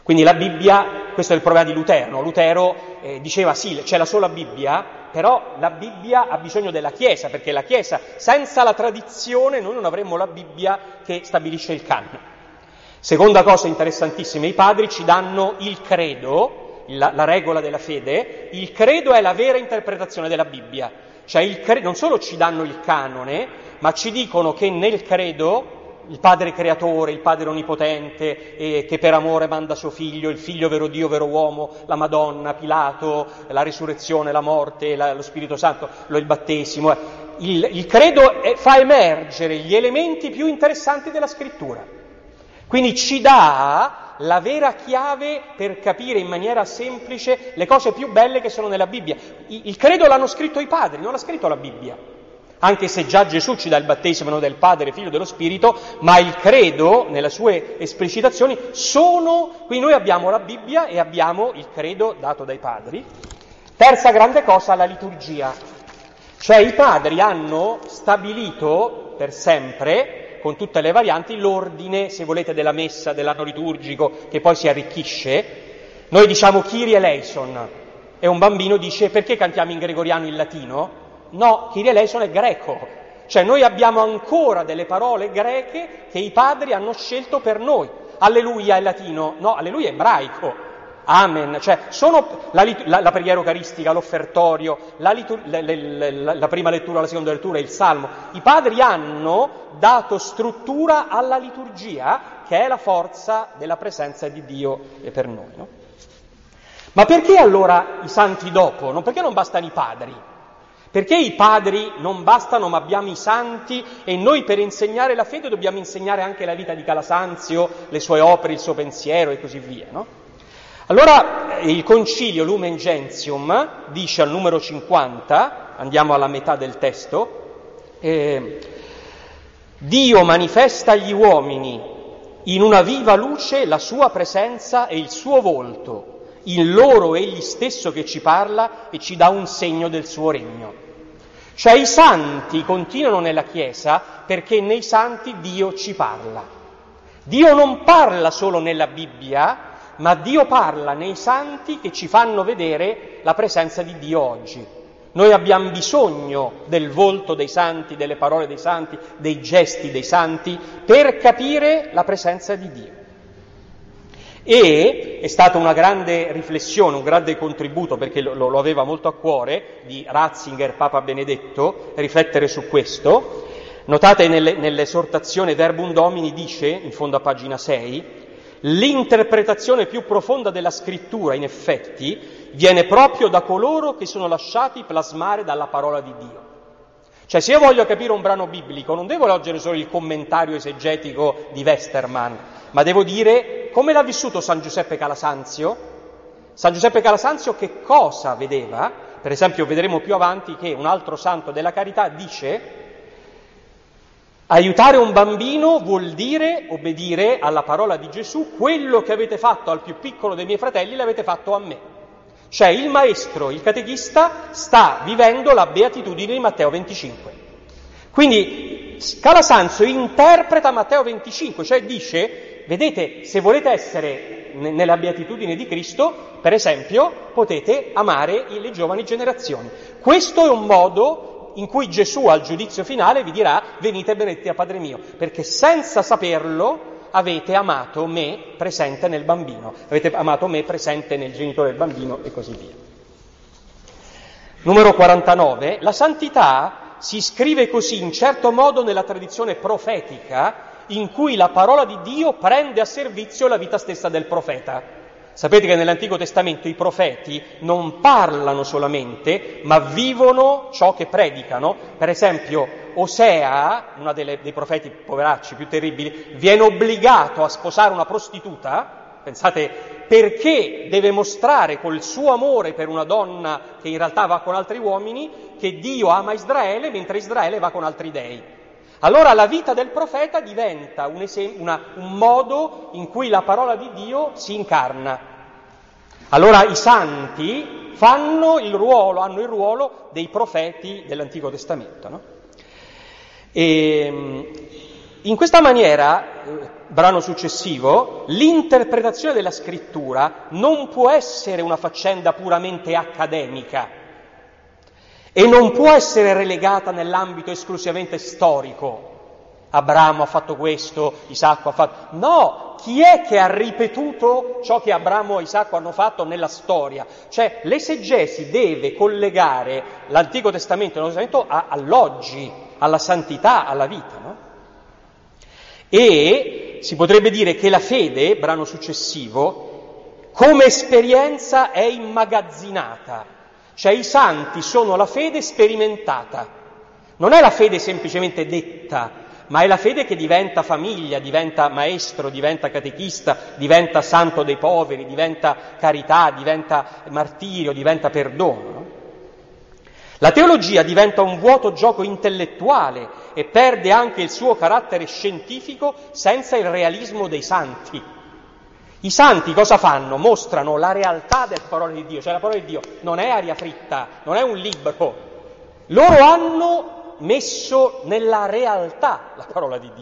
Quindi la Bibbia, questo è il problema di Lutero, no? Lutero diceva sì, c'è la sola Bibbia, però la Bibbia ha bisogno della Chiesa, perché la Chiesa, senza la tradizione, noi non avremmo la Bibbia che stabilisce il canone. Seconda cosa interessantissima, i padri ci danno il credo, la regola della fede. Il credo è la vera interpretazione della Bibbia, cioè non solo ci danno il canone, ma ci dicono che nel credo il Padre creatore, il Padre onnipotente, che per amore manda suo figlio, il figlio vero Dio, vero uomo, la Madonna, Pilato, la risurrezione, la morte, lo Spirito Santo, il battesimo. Il credo fa emergere gli elementi più interessanti della Scrittura. Quindi ci dà la vera chiave per capire in maniera semplice le cose più belle che sono nella Bibbia. Il credo l'hanno scritto i padri, non l'ha scritto la Bibbia. Anche se già Gesù ci dà il battesimo del Padre, Figlio, dello Spirito, ma il credo, nelle sue esplicitazioni, qui noi abbiamo la Bibbia e abbiamo il credo dato dai padri. Terza grande cosa, la liturgia. Cioè i padri hanno stabilito per sempre, con tutte le varianti, l'ordine, se volete, della messa, dell'anno liturgico, che poi si arricchisce. Noi diciamo Kyrie eleison, e un bambino dice: perché cantiamo in gregoriano in latino? No, Kyrie eleison è greco, cioè noi abbiamo ancora delle parole greche che i padri hanno scelto per noi. Alleluia è latino? No, alleluia è ebraico. Amen, cioè sono la preghiera eucaristica, l'offertorio, la prima lettura, la seconda lettura, il salmo. I padri hanno dato struttura alla liturgia, che è la forza della presenza di Dio per noi, no? Ma perché allora i santi dopo? Perché non bastano i padri? Perché i padri non bastano, ma abbiamo i santi, e noi per insegnare la fede dobbiamo insegnare anche la vita di Calasanzio, le sue opere, il suo pensiero e così via, no? Allora il Concilio Lumen Gentium dice al numero 50, andiamo alla metà del testo, Dio manifesta agli uomini in una viva luce la sua presenza e il suo volto, in loro egli stesso che ci parla e ci dà un segno del suo regno. Cioè i santi continuano nella Chiesa perché nei santi Dio ci parla. Dio non parla solo nella Bibbia, ma Dio parla nei santi che ci fanno vedere la presenza di Dio oggi. Noi abbiamo bisogno del volto dei santi, delle parole dei santi, dei gesti dei santi, per capire la presenza di Dio. E è stata una grande riflessione, un grande contributo, perché lo aveva molto a cuore, di Ratzinger, Papa Benedetto, riflettere su questo. Notate nell'esortazione Verbum Domini dice, in fondo a pagina 6, l'interpretazione più profonda della scrittura, in effetti, viene proprio da coloro che sono lasciati plasmare dalla parola di Dio. Cioè, se io voglio capire un brano biblico, non devo leggere solo il commentario esegetico di Westermann, ma devo dire come l'ha vissuto San Giuseppe Calasanzio. San Giuseppe Calasanzio che cosa vedeva? Per esempio, vedremo più avanti che un altro santo della carità dice: aiutare un bambino vuol dire obbedire alla parola di Gesù, quello che avete fatto al più piccolo dei miei fratelli l'avete fatto a me. Cioè il maestro, il catechista, sta vivendo la beatitudine di Matteo 25. Quindi Calasanzio interpreta Matteo 25, cioè dice: vedete, se volete essere nella beatitudine di Cristo, per esempio, potete amare le giovani generazioni. Questo è un modo in cui Gesù al giudizio finale vi dirà: venite benedetti a Padre mio, perché senza saperlo avete amato me presente nel bambino, avete amato me presente nel genitore del bambino e così via. Numero 49, la santità si iscrive così in certo modo nella tradizione profetica in cui la parola di Dio prende a servizio la vita stessa del profeta. Sapete che nell'Antico Testamento i profeti non parlano solamente, ma vivono ciò che predicano. Per esempio, Osea, uno dei profeti poveracci più terribili, viene obbligato a sposare una prostituta, pensate, perché deve mostrare col suo amore per una donna che in realtà va con altri uomini, che Dio ama Israele mentre Israele va con altri dei. Allora la vita del profeta diventa un modo in cui la parola di Dio si incarna. Allora i santi hanno il ruolo dei profeti dell'Antico Testamento, no? E In questa maniera, brano successivo, l'interpretazione della scrittura non può essere una faccenda puramente accademica e non può essere relegata nell'ambito esclusivamente storico. Abramo ha fatto questo, Isacco ha fatto... No, chi è che ha ripetuto ciò che Abramo e Isacco hanno fatto nella storia? Cioè, l'esegesi deve collegare l'Antico Testamento e il Nuovo Testamento all'oggi, alla santità, alla vita, no? E si potrebbe dire che la fede, brano successivo, come esperienza è immagazzinata. Cioè i santi sono la fede sperimentata. Non è la fede semplicemente detta, ma è la fede che diventa famiglia, diventa maestro, diventa catechista, diventa santo dei poveri, diventa carità, diventa martirio, diventa perdono. No? La teologia diventa un vuoto gioco intellettuale e perde anche il suo carattere scientifico senza il realismo dei santi. I santi cosa fanno? Mostrano la realtà della parola di Dio, cioè la parola di Dio non è aria fritta, non è un libro. Loro hanno messo nella realtà la parola di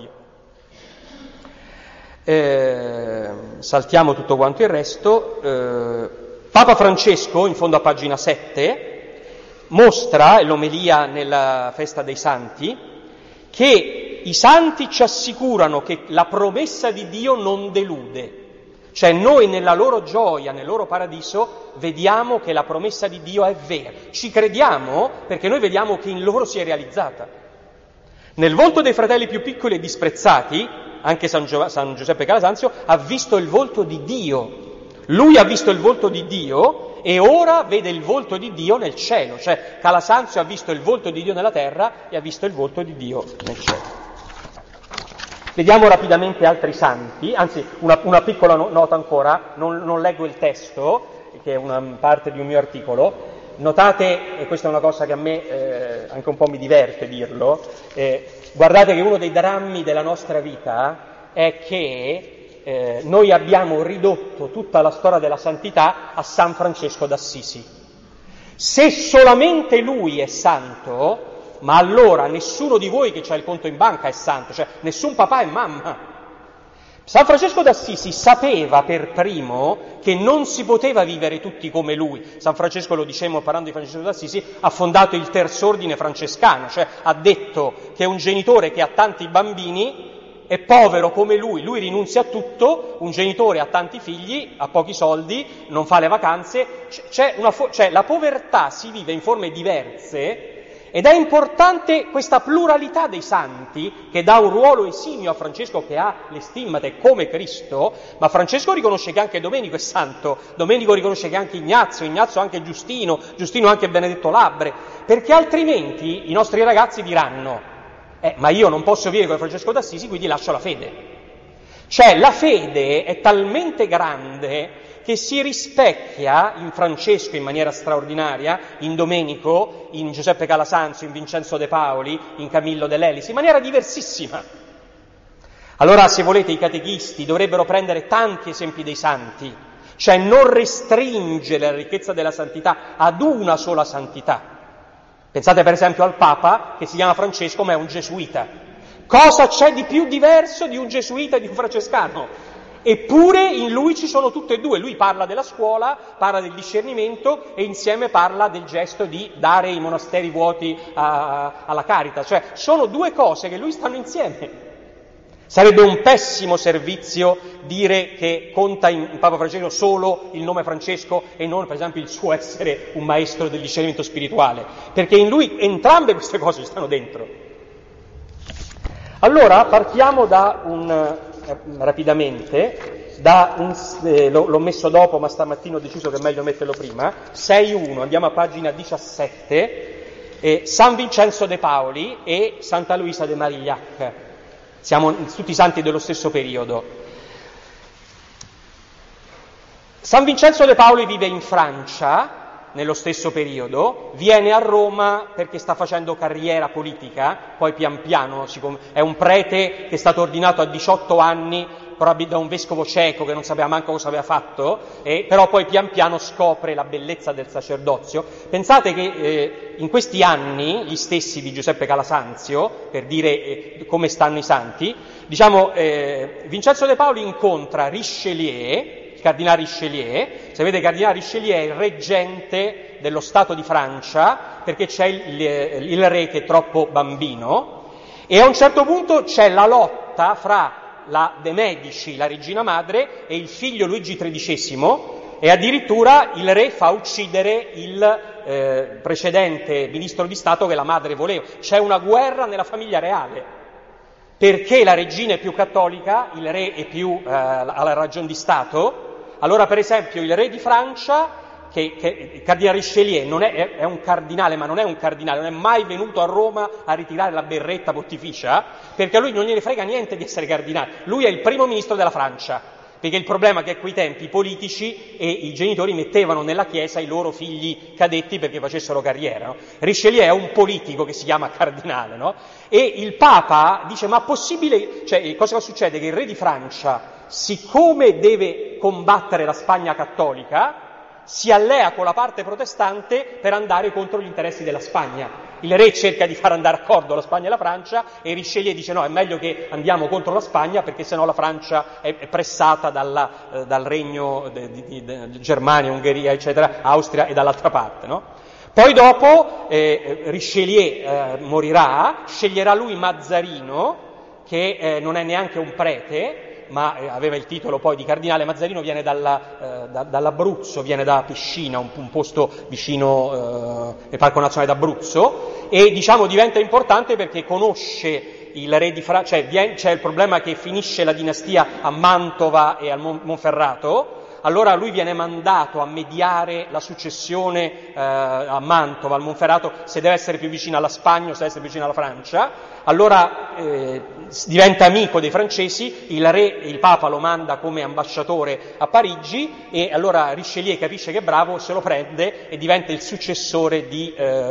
Dio. Saltiamo tutto quanto il resto. Papa Francesco, in fondo a pagina 7, mostra, l'omelia nella festa dei santi, che i santi ci assicurano che la promessa di Dio non delude. Cioè noi nella loro gioia, nel loro paradiso, vediamo che la promessa di Dio è vera. Ci crediamo perché noi vediamo che in loro si è realizzata. Nel volto dei fratelli più piccoli e disprezzati, anche San Giuseppe Calasanzio ha visto il volto di Dio. Lui ha visto il volto di Dio e ora vede il volto di Dio nel cielo. Cioè Calasanzio ha visto il volto di Dio nella terra e ha visto il volto di Dio nel cielo. Vediamo rapidamente altri santi, anzi una piccola nota ancora, non leggo il testo, che è una parte di un mio articolo. Notate, e questa è una cosa che a me anche un po' mi diverte dirlo, guardate che uno dei drammi della nostra vita è che noi abbiamo ridotto tutta la storia della santità a San Francesco d'Assisi. Se solamente lui è santo, ma allora nessuno di voi che c'ha il conto in banca è santo, cioè nessun papà e mamma. San Francesco d'Assisi sapeva per primo che non si poteva vivere tutti come lui. San Francesco, lo dicevamo parlando di Francesco d'Assisi, ha fondato il terzo ordine francescano, cioè ha detto che un genitore che ha tanti bambini è povero come lui rinunzia a tutto, un genitore ha tanti figli, ha pochi soldi, non fa le vacanze, cioè la povertà si vive in forme diverse. Ed è importante questa pluralità dei santi che dà un ruolo esimio a Francesco, che ha le stimmate come Cristo, ma Francesco riconosce che anche Domenico è santo, Domenico riconosce che anche Ignazio anche Giustino anche Benedetto Labbre, perché altrimenti i nostri ragazzi diranno ma io non posso vivere come Francesco d'Assisi, quindi lascio la fede. Cioè la fede è talmente grande che si rispecchia in Francesco in maniera straordinaria, in Domenico, in Giuseppe Calasanzio, in Vincenzo De Paoli, in Camillo De Lelis, in maniera diversissima. Allora, se volete, i catechisti dovrebbero prendere tanti esempi dei santi, cioè non restringere la ricchezza della santità ad una sola santità. Pensate per esempio al Papa, che si chiama Francesco ma è un gesuita. Cosa c'è di più diverso di un gesuita e di un francescano? Eppure in lui ci sono tutte e due. Lui parla della scuola, parla del discernimento e insieme parla del gesto di dare i monasteri vuoti alla Caritas. Cioè sono due cose che lui stanno insieme. Sarebbe un pessimo servizio dire che conta in Papa Francesco solo il nome Francesco e non per esempio il suo essere un maestro del discernimento spirituale, perché in lui entrambe queste cose ci stanno dentro. Allora partiamo rapidamente, l'ho messo dopo ma stamattina ho deciso che è meglio metterlo prima, 6.1, andiamo a pagina 17, San Vincenzo De Paoli e Santa Luisa de Marillac, siamo tutti santi dello stesso periodo. San Vincenzo De Paoli vive in Francia nello stesso periodo, viene a Roma perché sta facendo carriera politica, poi pian piano è un prete che è stato ordinato a 18 anni da un vescovo cieco che non sapeva manco cosa aveva fatto, però poi pian piano scopre la bellezza del sacerdozio. Pensate che in questi anni, gli stessi di Giuseppe Calasanzio, per dire come stanno i santi, Vincenzo De Paoli incontra Richelieu, il cardinale Richelieu. Sapete, il cardinale Richelieu è il reggente dello Stato di Francia, perché c'è il re che è troppo bambino, e a un certo punto c'è la lotta fra la De Medici, la regina madre, e il figlio Luigi XIII, e addirittura il re fa uccidere il precedente ministro di Stato che la madre voleva. C'è una guerra nella famiglia reale, perché la regina è più cattolica, il re è più alla ragion di Stato. Allora, per esempio, il re di Francia, che il cardinale Richelieu è un cardinale, ma non è un cardinale, non è mai venuto a Roma a ritirare la berretta pontificia, perché a lui non gliene frega niente di essere cardinale. Lui è il primo ministro della Francia, perché il problema è che a quei tempi i politici e i genitori mettevano nella chiesa i loro figli cadetti perché facessero carriera, no? Richelieu è un politico che si chiama cardinale, no? E il Papa dice: ma possibile, cioè cosa succede? Che il re di Francia, siccome deve combattere la Spagna cattolica, si allea con la parte protestante per andare contro gli interessi della Spagna. Il re cerca di far andare d'accordo la Spagna e la Francia, e Richelieu dice: no, è meglio che andiamo contro la Spagna, perché sennò la Francia è pressata dal regno di Germania, Ungheria, eccetera, Austria, e dall'altra parte, no? Poi dopo Richelieu morirà, sceglierà lui Mazzarino, che non è neanche un prete, ma aveva il titolo poi di cardinale. Mazzarino viene dall'Abruzzo, viene da Piscina, un posto vicino al Parco Nazionale d'Abruzzo, e diventa importante perché conosce il re di Francia, c'è il problema che finisce la dinastia a Mantova e al Monferrato. Allora lui viene mandato a mediare la successione a Mantova, al Monferrato, se deve essere più vicino alla Spagna o se deve essere più vicino alla Francia. Allora diventa amico dei francesi, il Papa lo manda come ambasciatore a Parigi, e allora Richelieu capisce che è bravo, se lo prende e diventa il successore di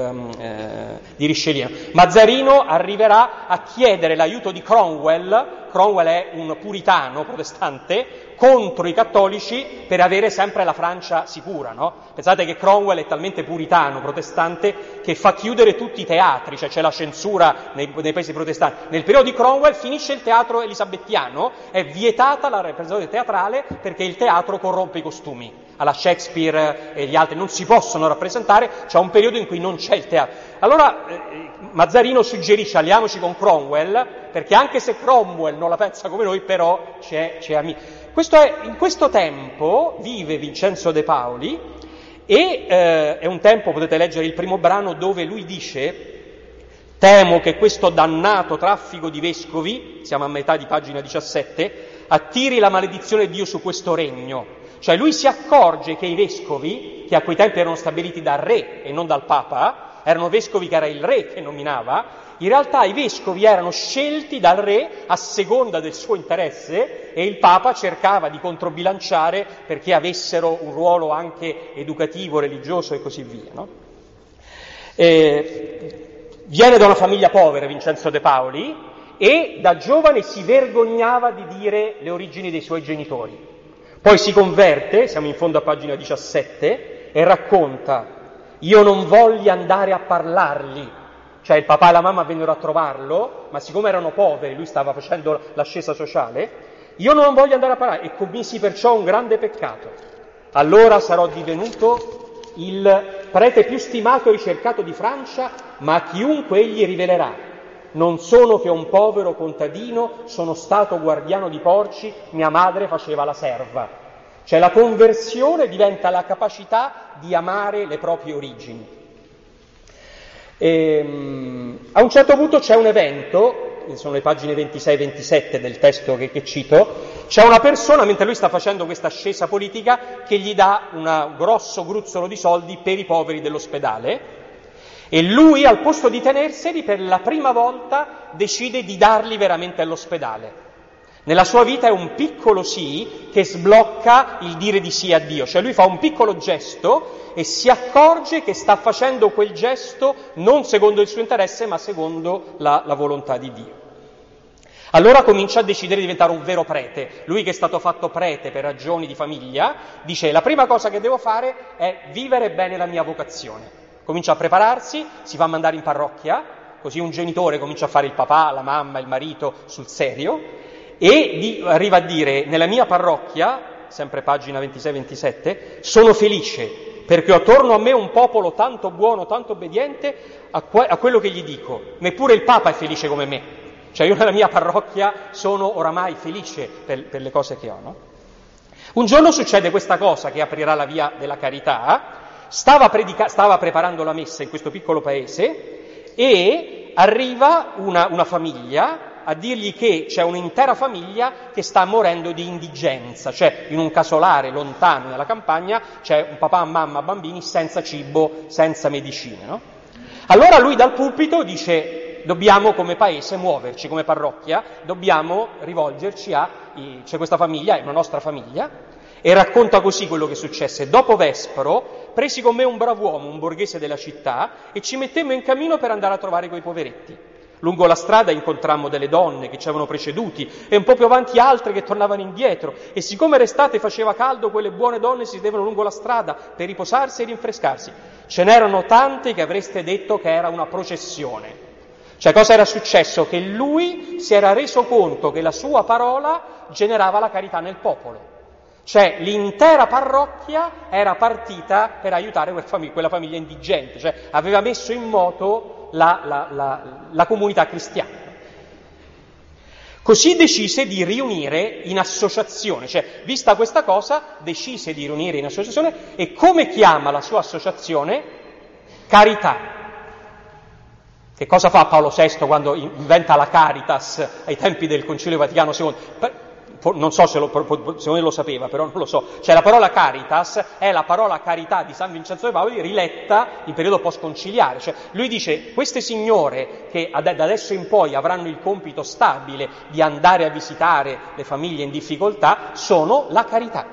Richelieu. Mazzarino arriverà a chiedere l'aiuto di Cromwell. Cromwell è un puritano protestante contro i cattolici per avere sempre la Francia sicura, no? Pensate che Cromwell è talmente puritano, protestante, che fa chiudere tutti i teatri, cioè c'è la censura nei paesi protestanti. Nel periodo di Cromwell finisce il teatro elisabettiano, è vietata la rappresentazione teatrale perché il teatro corrompe i costumi. Alla Shakespeare e gli altri non si possono rappresentare, c'è un periodo in cui non c'è il teatro. Allora Mazzarino suggerisce: alliamoci con Cromwell, perché anche se Cromwell non la pensa come noi, però c'è amico. In questo tempo vive Vincenzo De Paoli, e è un tempo, potete leggere il primo brano, dove lui dice: temo che questo dannato traffico di vescovi, siamo a metà di pagina 17, attiri la maledizione di Dio su questo regno. Cioè lui si accorge che i vescovi, che a quei tempi erano stabiliti dal re e non dal Papa, erano vescovi che era il re che nominava, in realtà i vescovi erano scelti dal re a seconda del suo interesse, e il Papa cercava di controbilanciare perché avessero un ruolo anche educativo, religioso e così via, no? Viene da una famiglia povera Vincenzo De Paoli, e da giovane si vergognava di dire le origini dei suoi genitori. Poi si converte, siamo in fondo a pagina 17, e racconta: io non voglio andare a parlargli. Cioè il papà e la mamma vennero a trovarlo, ma siccome erano poveri, lui stava facendo l'ascesa sociale, io non voglio andare a parlare, e commisi perciò un grande peccato. Allora sarò divenuto il prete più stimato e ricercato di Francia, ma a chiunque egli rivelerà: non sono che un povero contadino, sono stato guardiano di porci, mia madre faceva la serva. Cioè la conversione diventa la capacità di amare le proprie origini. A un certo punto c'è un evento, sono le pagine 26-27 del testo che cito, c'è una persona, mentre lui sta facendo questa ascesa politica, che gli dà un grosso gruzzolo di soldi per i poveri dell'ospedale, e lui, al posto di tenerseli, per la prima volta decide di darli veramente all'ospedale. Nella sua vita è un piccolo sì che sblocca il dire di sì a Dio, cioè lui fa un piccolo gesto e si accorge che sta facendo quel gesto non secondo il suo interesse, ma secondo la volontà di Dio. Allora comincia a decidere di diventare un vero prete. Lui che è stato fatto prete per ragioni di famiglia, dice la prima cosa che devo fare è vivere bene la mia vocazione. Comincia a prepararsi, si fa mandare in parrocchia, così un genitore comincia a fare il papà, la mamma, il marito sul serio, e arriva a dire nella mia parrocchia, sempre pagina 26-27, sono felice perché ho attorno a me un popolo tanto buono, tanto obbediente a quello che gli dico. Neppure il Papa è felice come me. Cioè io nella mia parrocchia sono oramai felice per le cose che ho, no? Un giorno succede questa cosa che aprirà la via della carità, stava preparando la messa in questo piccolo paese e arriva una famiglia a dirgli che c'è un'intera famiglia che sta morendo di indigenza, cioè in un casolare lontano nella campagna c'è un papà, mamma, bambini senza cibo, senza medicine, no? Allora lui dal pulpito dice dobbiamo come paese muoverci, come parrocchia, dobbiamo rivolgerci c'è questa famiglia, è una nostra famiglia, e racconta così quello che successe. Dopo Vespro presi con me un brav'uomo, un borghese della città, e ci mettemmo in cammino per andare a trovare quei poveretti. Lungo la strada incontrammo delle donne che ci avevano preceduti e un po' più avanti altre che tornavano indietro, e siccome l'estate faceva caldo, quelle buone donne si sedevano lungo la strada per riposarsi e rinfrescarsi. Ce n'erano tante che avreste detto che era una processione. Cioè cosa era successo? Che lui si era reso conto che la sua parola generava la carità nel popolo. Cioè l'intera parrocchia era partita per aiutare quella famiglia indigente, cioè aveva messo in moto la comunità cristiana. Così decise di riunire in associazione, cioè vista questa cosa decise di riunire in associazione, e come chiama la sua associazione? Carità. Che cosa fa Paolo VI quando inventa la Caritas ai tempi del Concilio Vaticano II? Non so se lui lo sapeva, però non lo so. Cioè la parola Caritas è la parola carità di San Vincenzo de Paoli riletta in periodo post-conciliare. Cioè lui dice queste signore che da adesso in poi avranno il compito stabile di andare a visitare le famiglie in difficoltà sono la carità.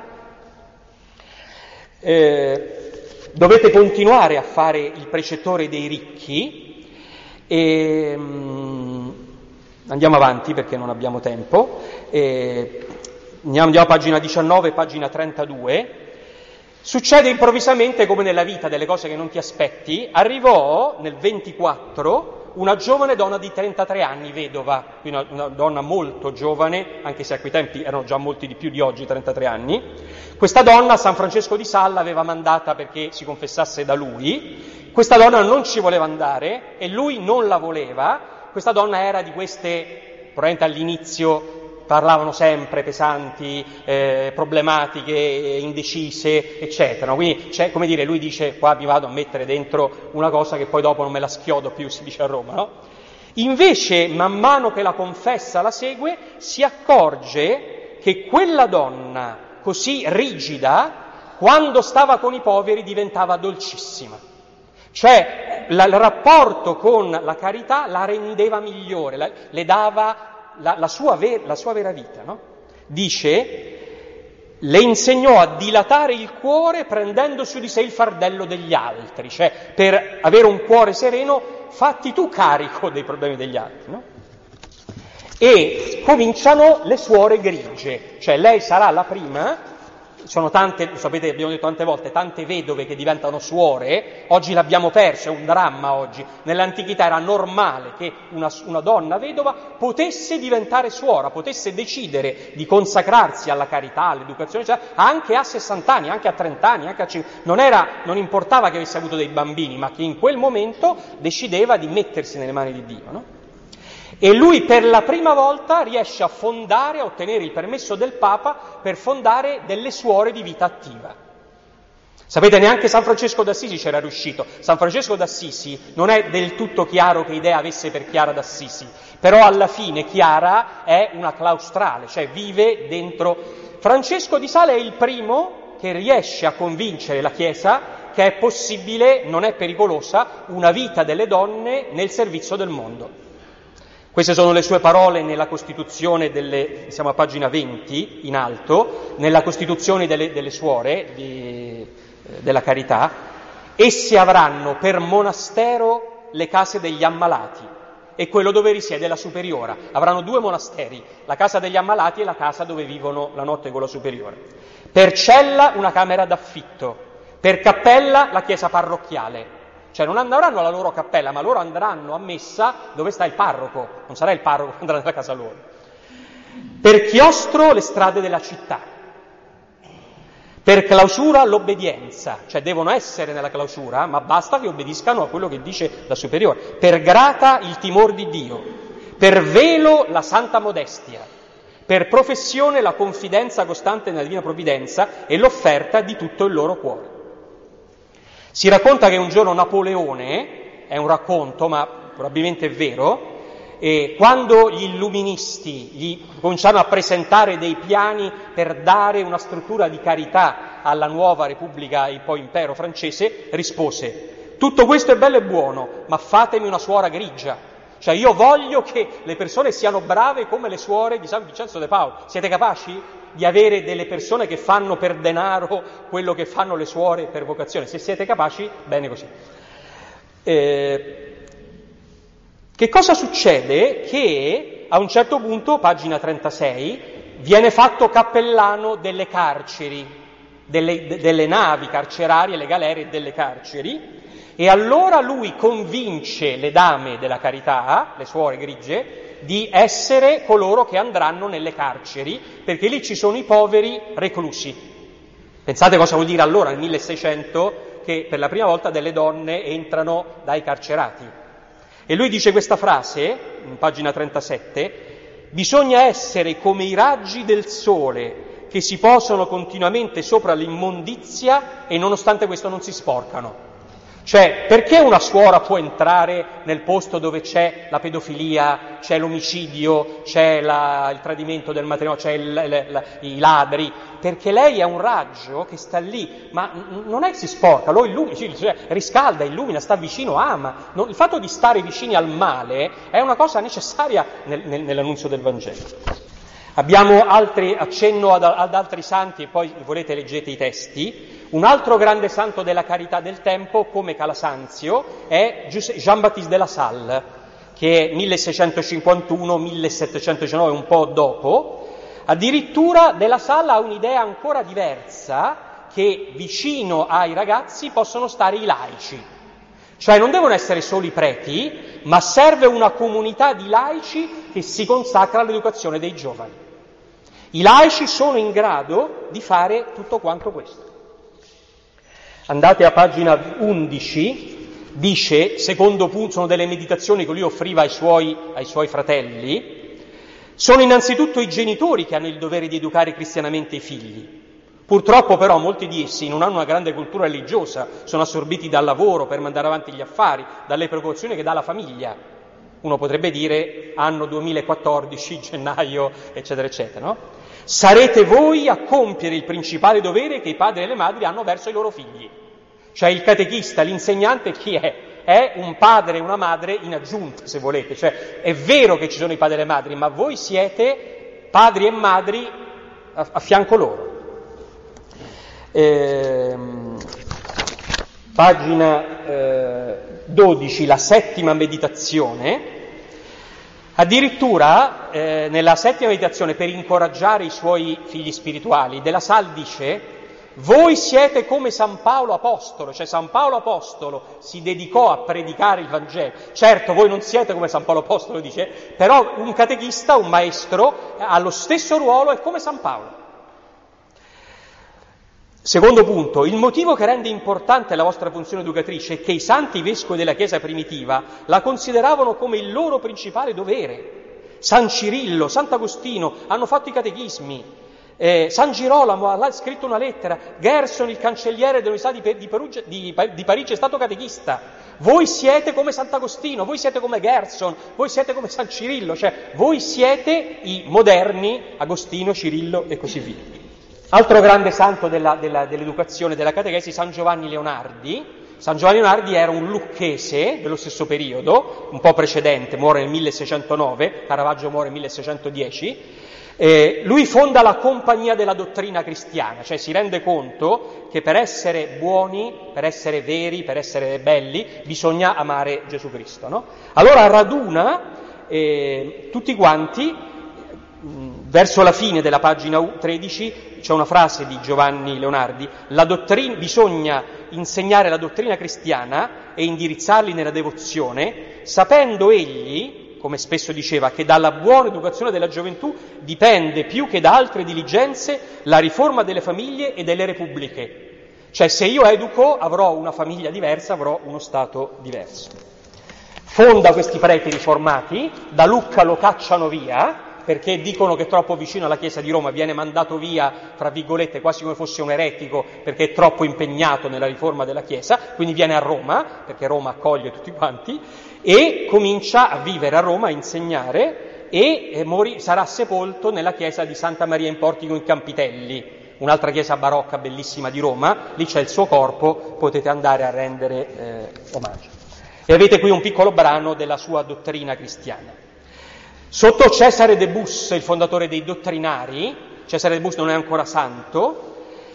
Dovete continuare a fare il precettore dei ricchi. E andiamo avanti perché non abbiamo tempo. Andiamo a pagina 19, pagina 32. Succede improvvisamente, come nella vita, delle cose che non ti aspetti. Arrivò nel 24 una giovane donna di 33 anni, vedova, quindi una donna molto giovane, anche se a quei tempi erano già molti di più di oggi, 33 anni. Questa donna San Francesco di Salla aveva mandata perché si confessasse da lui. Questa donna non ci voleva andare e lui non la voleva. Questa donna era di queste, probabilmente all'inizio parlavano sempre pesanti, problematiche, indecise, eccetera. Quindi c'è, come dire, lui dice qua mi vado a mettere dentro una cosa che poi dopo non me la schiodo più, si dice a Roma, no? Invece, man mano che la confessa la segue, si accorge che quella donna così rigida, quando stava con i poveri diventava dolcissima. Cioè il rapporto con la carità la rendeva migliore, le dava la sua vera vita, no? Dice, le insegnò a dilatare il cuore prendendo su di sé il fardello degli altri, cioè per avere un cuore sereno fatti tu carico dei problemi degli altri, no? E cominciano le suore grigie, cioè lei sarà la prima. Sono tante, sapete, abbiamo detto tante volte, tante vedove che diventano suore. Oggi l'abbiamo perso, è un dramma oggi. Nell'antichità era normale che una donna vedova potesse diventare suora, potesse decidere di consacrarsi alla carità, all'educazione, cioè, anche a 60 anni, anche a 30 anni, anche a 50. Non importava che avesse avuto dei bambini, ma che in quel momento decideva di mettersi nelle mani di Dio, no? E lui per la prima volta riesce a ottenere il permesso del Papa per fondare delle suore di vita attiva. Sapete, neanche San Francesco d'Assisi c'era riuscito. San Francesco d'Assisi non è del tutto chiaro che idea avesse per Chiara d'Assisi, però alla fine Chiara è una claustrale, cioè vive dentro. Francesco di Sales è il primo che riesce a convincere la Chiesa che è possibile, non è pericolosa, una vita delle donne nel servizio del mondo. Queste sono le sue parole nella Costituzione siamo a pagina 20 in alto, nella Costituzione delle suore della carità. Esse avranno per monastero le case degli ammalati e quello dove risiede la superiora. Avranno 2 monasteri, la casa degli ammalati e la casa dove vivono la notte con la superiora. Per cella una camera d'affitto, per cappella la chiesa parrocchiale. Cioè non avranno la loro cappella, ma loro andranno a messa dove sta il parroco, non sarà il parroco che andrà nella casa loro. Per chiostro le strade della città, per clausura l'obbedienza, cioè devono essere nella clausura, ma basta che obbediscano a quello che dice la superiore. Per grata il timor di Dio, per velo la santa modestia, per professione la confidenza costante nella divina provvidenza e l'offerta di tutto il loro cuore. Si racconta che un giorno Napoleone, è un racconto ma probabilmente è vero, e quando gli illuministi gli cominciarono a presentare dei piani per dare una struttura di carità alla nuova Repubblica e poi impero francese, rispose: tutto questo è bello e buono, ma fatemi una suora grigia. Cioè io voglio che le persone siano brave come le suore di San Vincenzo de Paolo. Siete capaci di avere delle persone che fanno per denaro quello che fanno le suore per vocazione? Se siete capaci, bene così. Che cosa succede? Che a un certo punto, pagina 36, viene fatto cappellano delle carceri, delle navi carcerarie, le galere delle carceri, e allora lui convince le dame della carità, le suore grigie, di essere coloro che andranno nelle carceri, perché lì ci sono i poveri reclusi. Pensate cosa vuol dire allora nel 1600 che per la prima volta delle donne entrano dai carcerati. E lui dice questa frase, in pagina 37, bisogna essere come i raggi del sole che si posano continuamente sopra l'immondizia e nonostante questo non si sporcano. Cioè, perché una suora può entrare nel posto dove c'è la pedofilia, c'è l'omicidio, c'è il tradimento del matrimonio, c'è i ladri? Perché lei è un raggio che sta lì, ma non è che si sporca, lo illumina, cioè, riscalda, illumina, sta vicino, ama. Il fatto di stare vicini al male è una cosa necessaria nell'annunzio del Vangelo. Abbiamo accenno ad altri santi, e poi volete leggete i testi. Un altro grande santo della carità del tempo, come Calasanzio, è Jean-Baptiste de la Salle, che è 1651-1719, un po' dopo. Addirittura de la Salle ha un'idea ancora diversa, che vicino ai ragazzi possono stare i laici. Cioè non devono essere solo i preti, ma serve una comunità di laici che si consacra all'educazione dei giovani. I laici sono in grado di fare tutto quanto questo. Andate a pagina 11, dice, secondo punto, sono delle meditazioni che lui offriva ai suoi fratelli, sono innanzitutto i genitori che hanno il dovere di educare cristianamente i figli. Purtroppo però molti di essi non hanno una grande cultura religiosa, sono assorbiti dal lavoro per mandare avanti gli affari, dalle preoccupazioni che dà la famiglia. Uno potrebbe dire anno 2014, gennaio, eccetera, eccetera, no? Sarete voi a compiere il principale dovere che i padri e le madri hanno verso i loro figli. Cioè il catechista, l'insegnante chi è? È un padre e una madre in aggiunta, se volete. Cioè è vero che ci sono i padri e le madri, ma voi siete padri e madri a fianco loro. Pagina 12, la settima meditazione. Addirittura nella settima meditazione, per incoraggiare i suoi figli spirituali, de la Salle dice: voi siete come San Paolo Apostolo, cioè San Paolo Apostolo si dedicò a predicare il Vangelo. Certo, voi non siete come San Paolo Apostolo, dice, però un catechista, un maestro, ha lo stesso ruolo, è come San Paolo. Secondo punto, il motivo che rende importante la vostra funzione educatrice è che i santi vescovi della Chiesa primitiva la consideravano come il loro principale dovere. San Cirillo, Sant'Agostino hanno fatto i catechismi, San Girolamo ha scritto una lettera, Gerson, il cancelliere dell'Università di Parigi, è stato catechista. Voi siete come Sant'Agostino, voi siete come Gerson, voi siete come San Cirillo, cioè voi siete i moderni Agostino, Cirillo e così via. Altro grande santo dell'educazione, della catechesi, San Giovanni Leonardi, San Giovanni Leonardi era un lucchese dello stesso periodo, un po' precedente, muore nel 1609, Caravaggio muore nel 1610. Lui fonda la Compagnia della Dottrina Cristiana, cioè si rende conto che per essere buoni, per essere veri, per essere belli, bisogna amare Gesù Cristo, no? Allora raduna tutti quanti, verso la fine della pagina 13 c'è una frase di Giovanni Leonardi: bisogna insegnare la dottrina cristiana e indirizzarli nella devozione, sapendo egli, come spesso diceva, che dalla buona educazione della gioventù dipende più che da altre diligenze la riforma delle famiglie e delle repubbliche. Cioè, se io educo avrò una famiglia diversa, avrò uno Stato diverso. Fonda questi preti riformati, da Lucca lo cacciano via, perché dicono che è troppo vicino alla Chiesa di Roma, viene mandato via, fra virgolette, quasi come fosse un eretico, perché è troppo impegnato nella riforma della Chiesa, quindi viene a Roma, perché Roma accoglie tutti quanti, e comincia a vivere a Roma, a insegnare, e sarà sepolto nella chiesa di Santa Maria in Portico in Campitelli, un'altra chiesa barocca bellissima di Roma. Lì c'è il suo corpo, potete andare a rendere omaggio. E avete qui un piccolo brano della sua dottrina cristiana. Sotto Cesare de Bus, il fondatore dei dottrinari, Cesare de Bus non è ancora santo,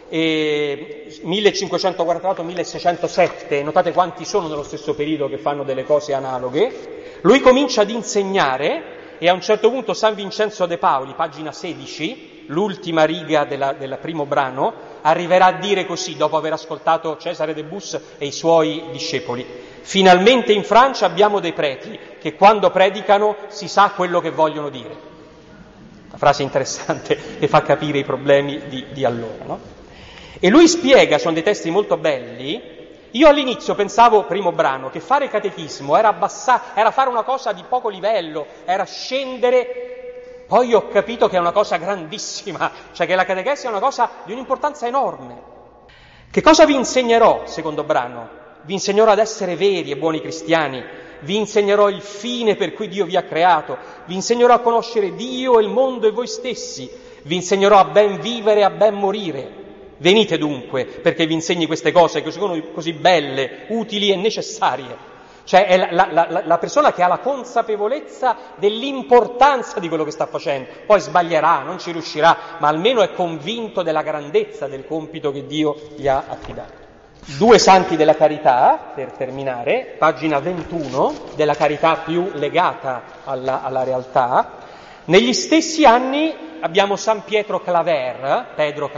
1544-1607, notate quanti sono nello stesso periodo che fanno delle cose analoghe. Lui comincia ad insegnare e a un certo punto San Vincenzo de Paoli, pagina 16, l'ultima riga del primo brano, arriverà a dire così, dopo aver ascoltato Cesare de Bus e i suoi discepoli: finalmente in Francia abbiamo dei preti che quando predicano si sa quello che vogliono dire. Una frase interessante che fa capire i problemi di allora, no? E lui spiega, sono dei testi molto belli. Io all'inizio pensavo, primo brano, che fare catechismo era fare una cosa di poco livello, era scendere. Poi ho capito che è una cosa grandissima, cioè che la catechesi è una cosa di un'importanza enorme. Che cosa vi insegnerò, secondo brano? Vi insegnerò ad essere veri e buoni cristiani, vi insegnerò il fine per cui Dio vi ha creato, vi insegnerò a conoscere Dio, il mondo e voi stessi, vi insegnerò a ben vivere e a ben morire. Venite dunque, perché vi insegni queste cose che sono così belle, utili e necessarie. Cioè è la persona che ha la consapevolezza dell'importanza di quello che sta facendo. Poi sbaglierà, non ci riuscirà, ma almeno è convinto della grandezza del compito che Dio gli ha affidato. Due santi della carità, per terminare, pagina 21, della carità più legata alla realtà. Negli stessi anni abbiamo San Pedro Claver.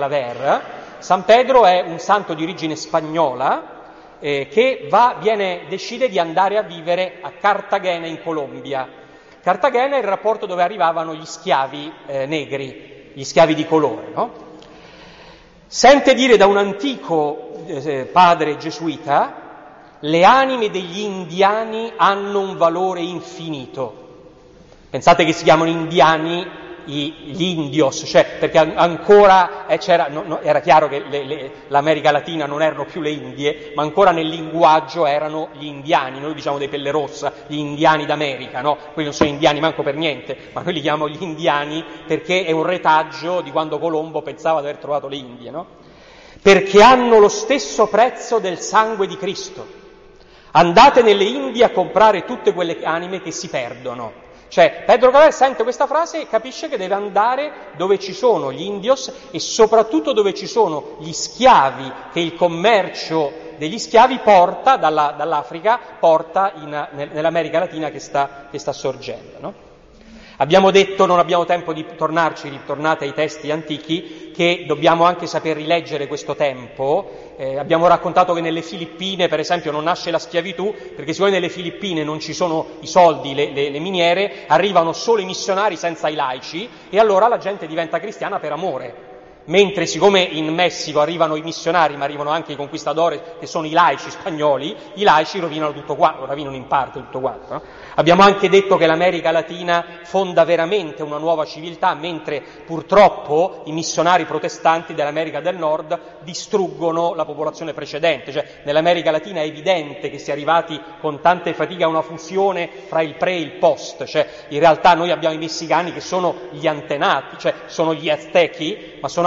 San Pedro è un santo di origine spagnola che decide di andare a vivere a Cartagena in Colombia. Cartagena è il rapporto dove arrivavano gli schiavi negri, gli schiavi di colore, no? Sente dire da un antico padre gesuita: le anime degli indiani hanno un valore infinito. Pensate che si chiamano indiani gli indios, cioè perché ancora era chiaro che l'America Latina non erano più le Indie, ma ancora nel linguaggio erano gli indiani. Noi diciamo dei pelle rossa, gli indiani d'America, no? Quelli non sono indiani manco per niente, ma noi li chiamiamo gli indiani perché è un retaggio di quando Colombo pensava di aver trovato le Indie, no? Perché hanno lo stesso prezzo del sangue di Cristo. Andate nelle Indie a comprare tutte quelle anime che si perdono. Cioè, Pedro Claver sente questa frase e capisce che deve andare dove ci sono gli indios e soprattutto dove ci sono gli schiavi, che il commercio degli schiavi porta dall'Africa, porta nell'America Latina che sta sorgendo, no? Abbiamo detto, non abbiamo tempo di ritornate ai testi antichi, che dobbiamo anche saper rileggere questo tempo. Abbiamo raccontato che nelle Filippine, per esempio, non nasce la schiavitù, perché siccome nelle Filippine non ci sono i soldi, le miniere, arrivano solo i missionari senza i laici, e allora la gente diventa cristiana per amore. Mentre siccome in Messico arrivano i missionari, ma arrivano anche i conquistadores, che sono i laici spagnoli, i laici rovinano tutto quanto, rovinano in parte tutto quanto, no? Abbiamo anche detto che l'America Latina fonda veramente una nuova civiltà, mentre purtroppo i missionari protestanti dell'America del Nord distruggono la popolazione precedente. Cioè nell'America Latina è evidente che si è arrivati con tante fatiche a una fusione fra il pre e il post. Cioè in realtà noi abbiamo i messicani che sono gli antenati, cioè sono gli aztechi, ma sono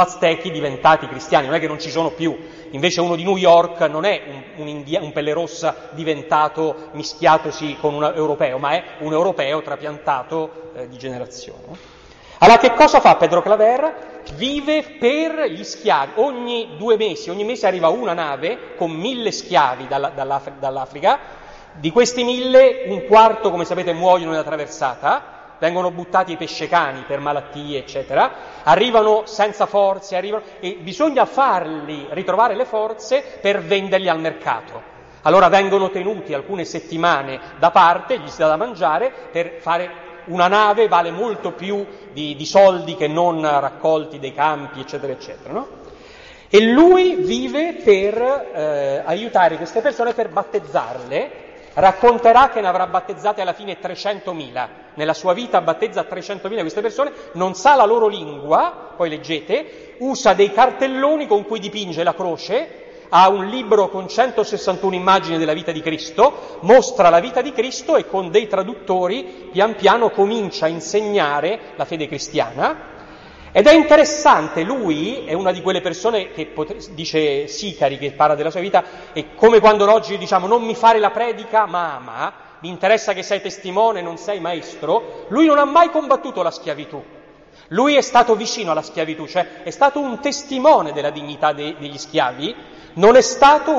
aztechi diventati cristiani, non è che non ci sono più. Invece uno di New York non è un pelle rossa diventato, mischiatosi con un europeo, ma è un europeo trapiantato di generazione. Allora che cosa fa Pedro Claver? Vive per gli schiavi. Ogni mesi arriva una nave con 1000 schiavi dall'Africa. Di questi 1000, un quarto, come sapete, muoiono nella traversata, vengono buttati ai pescecani per malattie, eccetera, arrivano senza forze, e bisogna farli ritrovare le forze per venderli al mercato. Allora vengono tenuti alcune settimane da parte, gli si dà da mangiare, per fare una nave vale molto più di soldi che non raccolti dai campi, eccetera, eccetera, no? E lui vive per aiutare queste persone, per battezzarle. Racconterà che ne avrà battezzate alla fine 300.000, nella sua vita battezza 300.000 queste persone, non sa la loro lingua, poi leggete, usa dei cartelloni con cui dipinge la croce, ha un libro con 161 immagini della vita di Cristo, mostra la vita di Cristo e con dei traduttori pian piano comincia a insegnare la fede cristiana. Ed è interessante, lui è una di quelle persone che dice Sicari, che parla della sua vita, è come quando oggi diciamo non mi fare la predica ma ama, mi interessa che sei testimone, non sei maestro. Lui non ha mai combattuto la schiavitù, lui è stato vicino alla schiavitù, cioè è stato un testimone della dignità degli schiavi, non è stato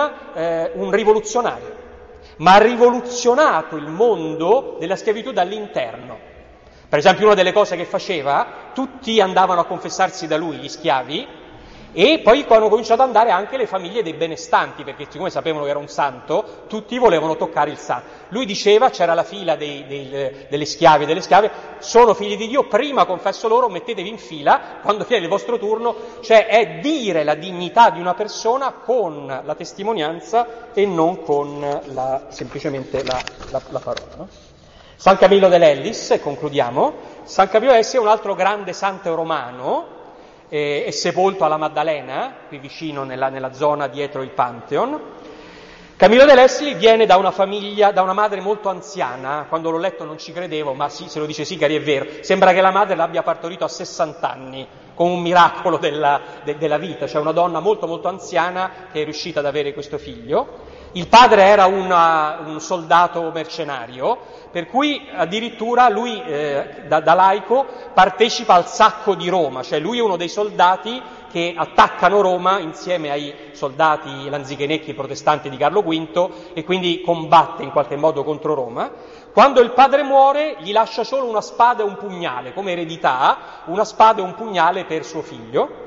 un rivoluzionario, ma ha rivoluzionato il mondo della schiavitù dall'interno. Per esempio, una delle cose che faceva, tutti andavano a confessarsi da lui, gli schiavi, e poi hanno cominciato ad andare anche le famiglie dei benestanti, perché siccome sapevano che era un santo, tutti volevano toccare il santo. Lui diceva, c'era la fila delle schiavi e delle schiave, sono figli di Dio, prima confesso loro, mettetevi in fila, quando viene il vostro turno, cioè è dire la dignità di una persona con la testimonianza e non con semplicemente la parola, no? San Camillo dell'Ellis, e concludiamo, San Camillo dell'Ellis è un altro grande santo romano, è sepolto alla Maddalena, qui vicino nella zona dietro il Pantheon. Camillo dell'Ellis viene da una famiglia, da una madre molto anziana, quando l'ho letto non ci credevo, ma sì, se lo dice Sicari è vero, sembra che la madre l'abbia partorito a 60 anni, con un miracolo della vita, cioè una donna molto molto anziana che è riuscita ad avere questo figlio. Il padre era un soldato mercenario, per cui addirittura lui da laico partecipa al sacco di Roma, cioè lui è uno dei soldati che attaccano Roma insieme ai soldati lanzichenecchi protestanti di Carlo V e quindi combatte in qualche modo contro Roma. Quando il padre muore gli lascia solo una spada e un pugnale, come eredità, una spada e un pugnale per suo figlio.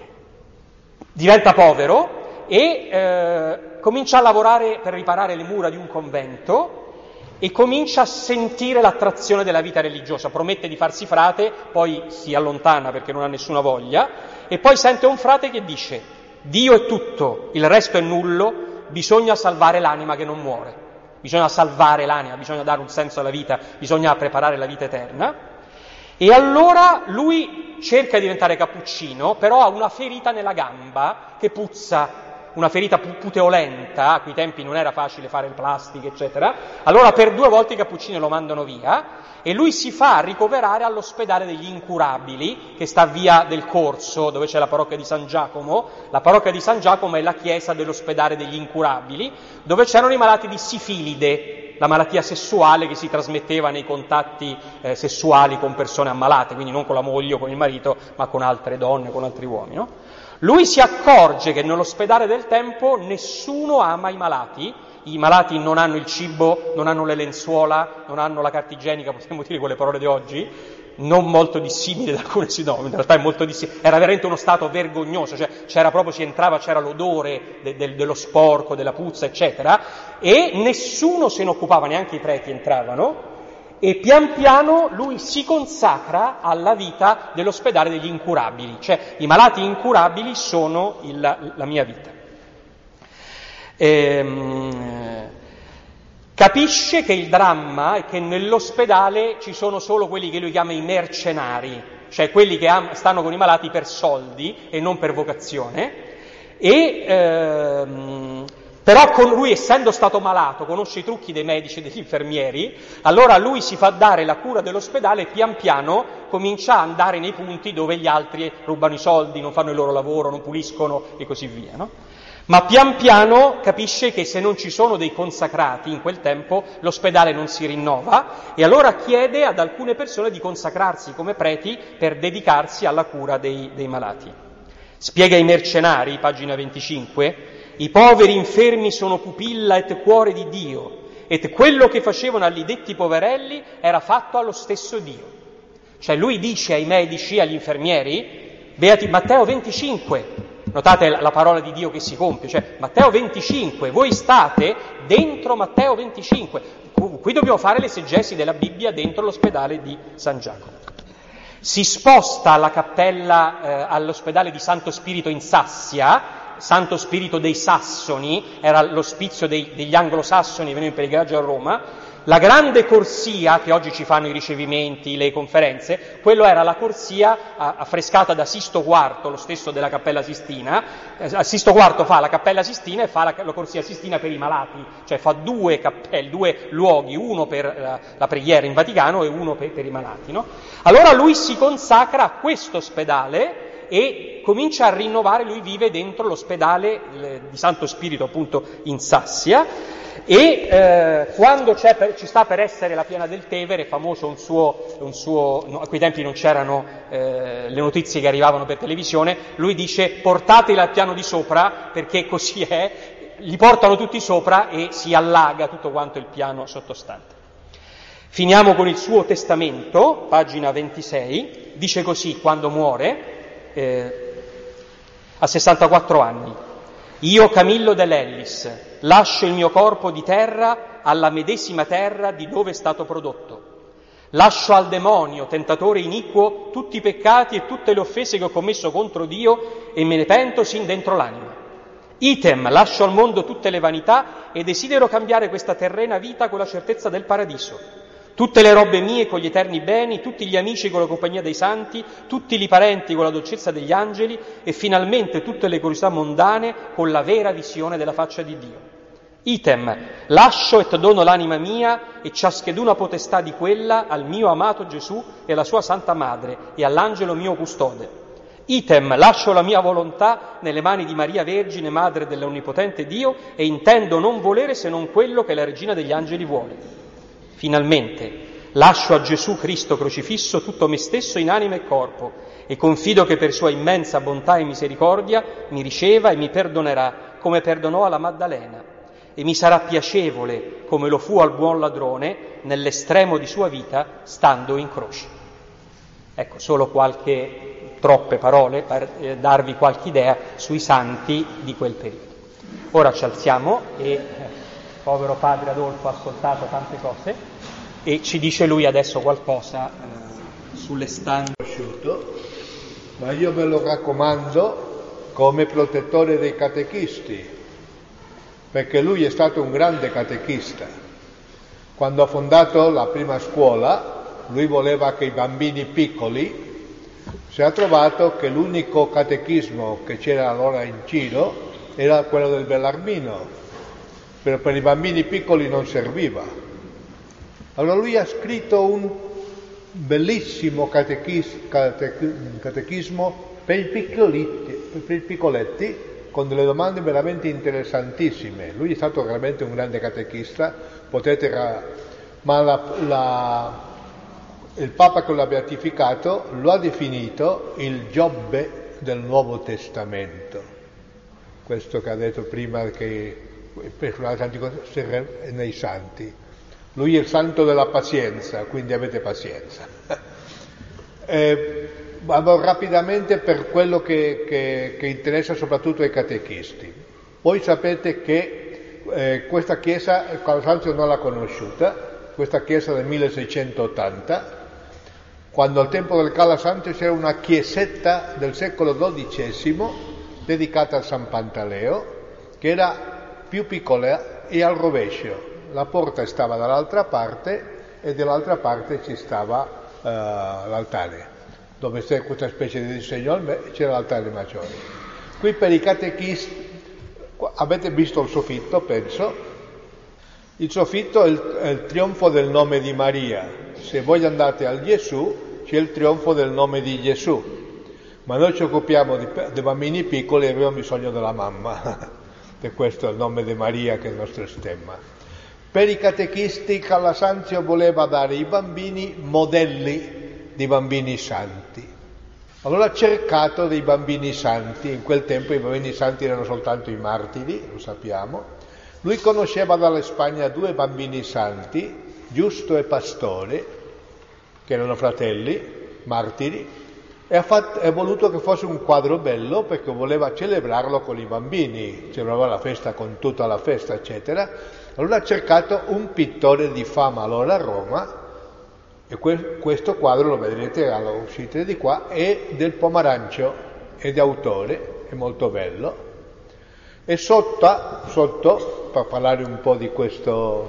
Diventa povero e comincia a lavorare per riparare le mura di un convento e comincia a sentire l'attrazione della vita religiosa, promette di farsi frate, poi si allontana perché non ha nessuna voglia, e poi sente un frate che dice: Dio è tutto, il resto è nullo, bisogna salvare l'anima che non muore, bisogna salvare l'anima, bisogna dare un senso alla vita, bisogna preparare la vita eterna. E allora lui cerca di diventare cappuccino, però ha una ferita nella gamba che puzza, una ferita puteolenta, a quei tempi non era facile fare il plastic, eccetera. Allora per 2 volte i cappuccini lo mandano via e lui si fa ricoverare all'ospedale degli incurabili, che sta a via del Corso, dove c'è la parrocchia di San Giacomo. La parrocchia di San Giacomo è la chiesa dell'ospedale degli incurabili, dove c'erano i malati di sifilide, la malattia sessuale che si trasmetteva nei contatti sessuali con persone ammalate, quindi non con la moglie o con il marito, ma con altre donne, con altri uomini, no? Lui si accorge che nell'ospedale del tempo nessuno ama i malati non hanno il cibo, non hanno le lenzuola, non hanno la carta igienica, possiamo dire con le parole di oggi, non molto dissimile da alcune in realtà è molto dissimile, era veramente uno stato vergognoso, cioè si entrava, c'era l'odore dello sporco, della puzza, eccetera, e nessuno se ne occupava, neanche i preti entravano. E pian piano lui si consacra alla vita dell'ospedale degli incurabili, cioè i malati incurabili sono la mia vita. Capisce che il dramma è che nell'ospedale ci sono solo quelli che lui chiama i mercenari, cioè quelli che stanno con i malati per soldi e non per vocazione, e Però con lui, essendo stato malato, conosce i trucchi dei medici e degli infermieri, allora lui si fa dare la cura dell'ospedale e pian piano comincia a andare nei punti dove gli altri rubano i soldi, non fanno il loro lavoro, non puliscono e così via, no? Ma pian piano capisce che se non ci sono dei consacrati in quel tempo l'ospedale non si rinnova e allora chiede ad alcune persone di consacrarsi come preti per dedicarsi alla cura dei malati. Spiega ai mercenari, pagina 25, i poveri infermi sono pupilla et cuore di Dio, et quello che facevano agli detti poverelli era fatto allo stesso Dio. Cioè lui dice ai medici, agli infermieri, beati Matteo 25, notate la parola di Dio che si compie, cioè Matteo 25, voi state dentro Matteo 25, qui dobbiamo fare l'esegesi della Bibbia dentro l'ospedale di San Giacomo. Si sposta alla cappella, all'ospedale di Santo Spirito in Sassia. Santo Spirito dei Sassoni, era l'ospizio degli anglosassoni, venivano in pellegrinaggio a Roma. La grande corsia, che oggi ci fanno i ricevimenti, le conferenze, quello era la corsia affrescata da Sisto IV, lo stesso della Cappella Sistina. Sisto IV fa la Cappella Sistina e fa la corsia Sistina per i malati, cioè fa due cappelle, due luoghi, uno per la preghiera in Vaticano e uno per i malati, no? Allora lui si consacra a questo ospedale e comincia a rinnovare, lui vive dentro l'ospedale di Santo Spirito appunto in Sassia e quando ci sta per essere la piana del Tevere, è famoso un suo no, a quei tempi non c'erano le notizie che arrivavano per televisione, lui dice portateli al piano di sopra perché così è, li portano tutti sopra e si allaga tutto quanto il piano sottostante. Finiamo con il suo testamento, pagina 26, dice così quando muore, a 64 anni: io Camillo dell'Ellis lascio il mio corpo di terra alla medesima terra di dove è stato prodotto, lascio al demonio tentatore iniquo tutti i peccati e tutte le offese che ho commesso contro Dio e me ne pento sin dentro l'anima. Item lascio al mondo tutte le vanità e desidero cambiare questa terrena vita con la certezza del paradiso. Tutte le robe mie con gli eterni beni, tutti gli amici con la compagnia dei santi, tutti i parenti con la dolcezza degli angeli e finalmente tutte le curiosità mondane con la vera visione della faccia di Dio. Item, lascio et dono l'anima mia e ciascheduna potestà di quella al mio amato Gesù e alla sua Santa Madre e all'angelo mio custode. Item, lascio la mia volontà nelle mani di Maria Vergine, Madre dell'Onnipotente Dio e intendo non volere se non quello che la Regina degli Angeli vuole. Finalmente lascio a Gesù Cristo crocifisso tutto me stesso in anima e corpo e confido che per sua immensa bontà e misericordia mi riceva e mi perdonerà come perdonò alla Maddalena e mi sarà piacevole come lo fu al buon ladrone nell'estremo di sua vita stando in croce. Ecco, solo troppe parole per darvi qualche idea sui santi di quel periodo. Ora ci alziamo e povero padre Adolfo ha ascoltato tante cose e ci dice lui adesso qualcosa sulle stanze. Ma io me lo raccomando come protettore dei catechisti, perché lui è stato un grande catechista. Quando ha fondato la prima scuola, lui voleva che i bambini piccoli, si è trovato che l'unico catechismo che c'era allora in giro era quello del Bellarmino, però per i bambini piccoli non serviva. Allora lui ha scritto un bellissimo catechismo per i piccoletti con delle domande veramente interessantissime. Lui è stato veramente un grande catechista, ma il Papa che l'ha beatificato lo ha definito il Giobbe del Nuovo Testamento. Questo che ha detto prima che nei santi. Lui è il santo della pazienza, quindi avete pazienza. Vado rapidamente per quello che interessa soprattutto ai catechisti. Voi sapete che questa chiesa, Carlo Sanzio non l'ha conosciuta, questa chiesa del 1680, quando al tempo del Carlo Sanzio c'era una chiesetta del secolo XII dedicata a San Pantaleo, che era più piccola e al rovescio. La porta stava dall'altra parte e dall'altra parte ci stava l'altare. Dove c'è questa specie di disegno c'era l'altare maggiore. Qui per i catechisti Avete visto il soffitto, penso? Il soffitto è il trionfo del nome di Maria. Se voi andate al Gesù, c'è il trionfo del nome di Gesù. Ma noi ci occupiamo di bambini piccoli e abbiamo bisogno della mamma. E questo è il nome di Maria che è il nostro stemma. Per i catechisti Calasanzio voleva dare ai bambini modelli di bambini santi. Allora ha cercato dei bambini santi, in quel tempo i bambini santi erano soltanto i martiri, lo sappiamo. Lui conosceva dalla Spagna 2 bambini santi, Giusto e Pastore, che erano fratelli, martiri, e ha voluto che fosse un quadro bello perché voleva celebrarlo con i bambini, celebrava la festa con tutta la festa, eccetera. Allora ha cercato un pittore di fama allora a Roma, e questo quadro lo vedrete alla uscita di qua, è del Pomarancio, è di autore, è molto bello. E sotto, per parlare un po' di questa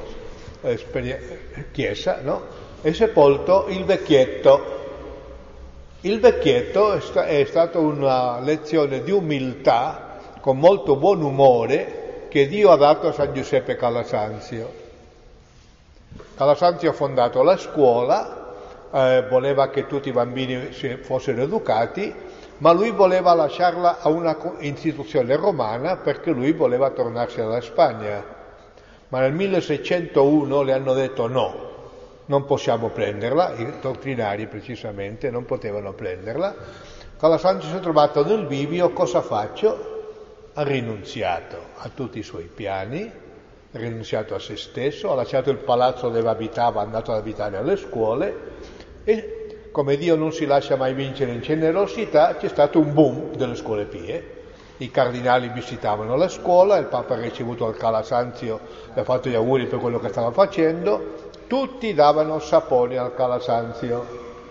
chiesa, no? È sepolto il vecchietto. Il vecchietto è stata una lezione di umiltà, con molto buon umore, che Dio ha dato a San Giuseppe Calasanzio. Calasanzio ha fondato la scuola, voleva che tutti i bambini fossero educati, ma lui voleva lasciarla a una istituzione romana perché lui voleva tornarsi alla Spagna. Ma nel 1601 le hanno detto no, non possiamo prenderla, i dottrinari precisamente non potevano prenderla. Calasanzio si è trovato nel bivio, cosa faccio? Ha rinunziato a tutti i suoi piani, ha rinunziato a se stesso, ha lasciato il palazzo dove abitava, è andato ad abitare alle scuole e, come Dio non si lascia mai vincere in generosità, c'è stato un boom delle scuole pie. I cardinali visitavano la scuola, il Papa ha ricevuto al Calasanzio, gli ha fatto gli auguri per quello che stava facendo, tutti davano sapone al Calasanzio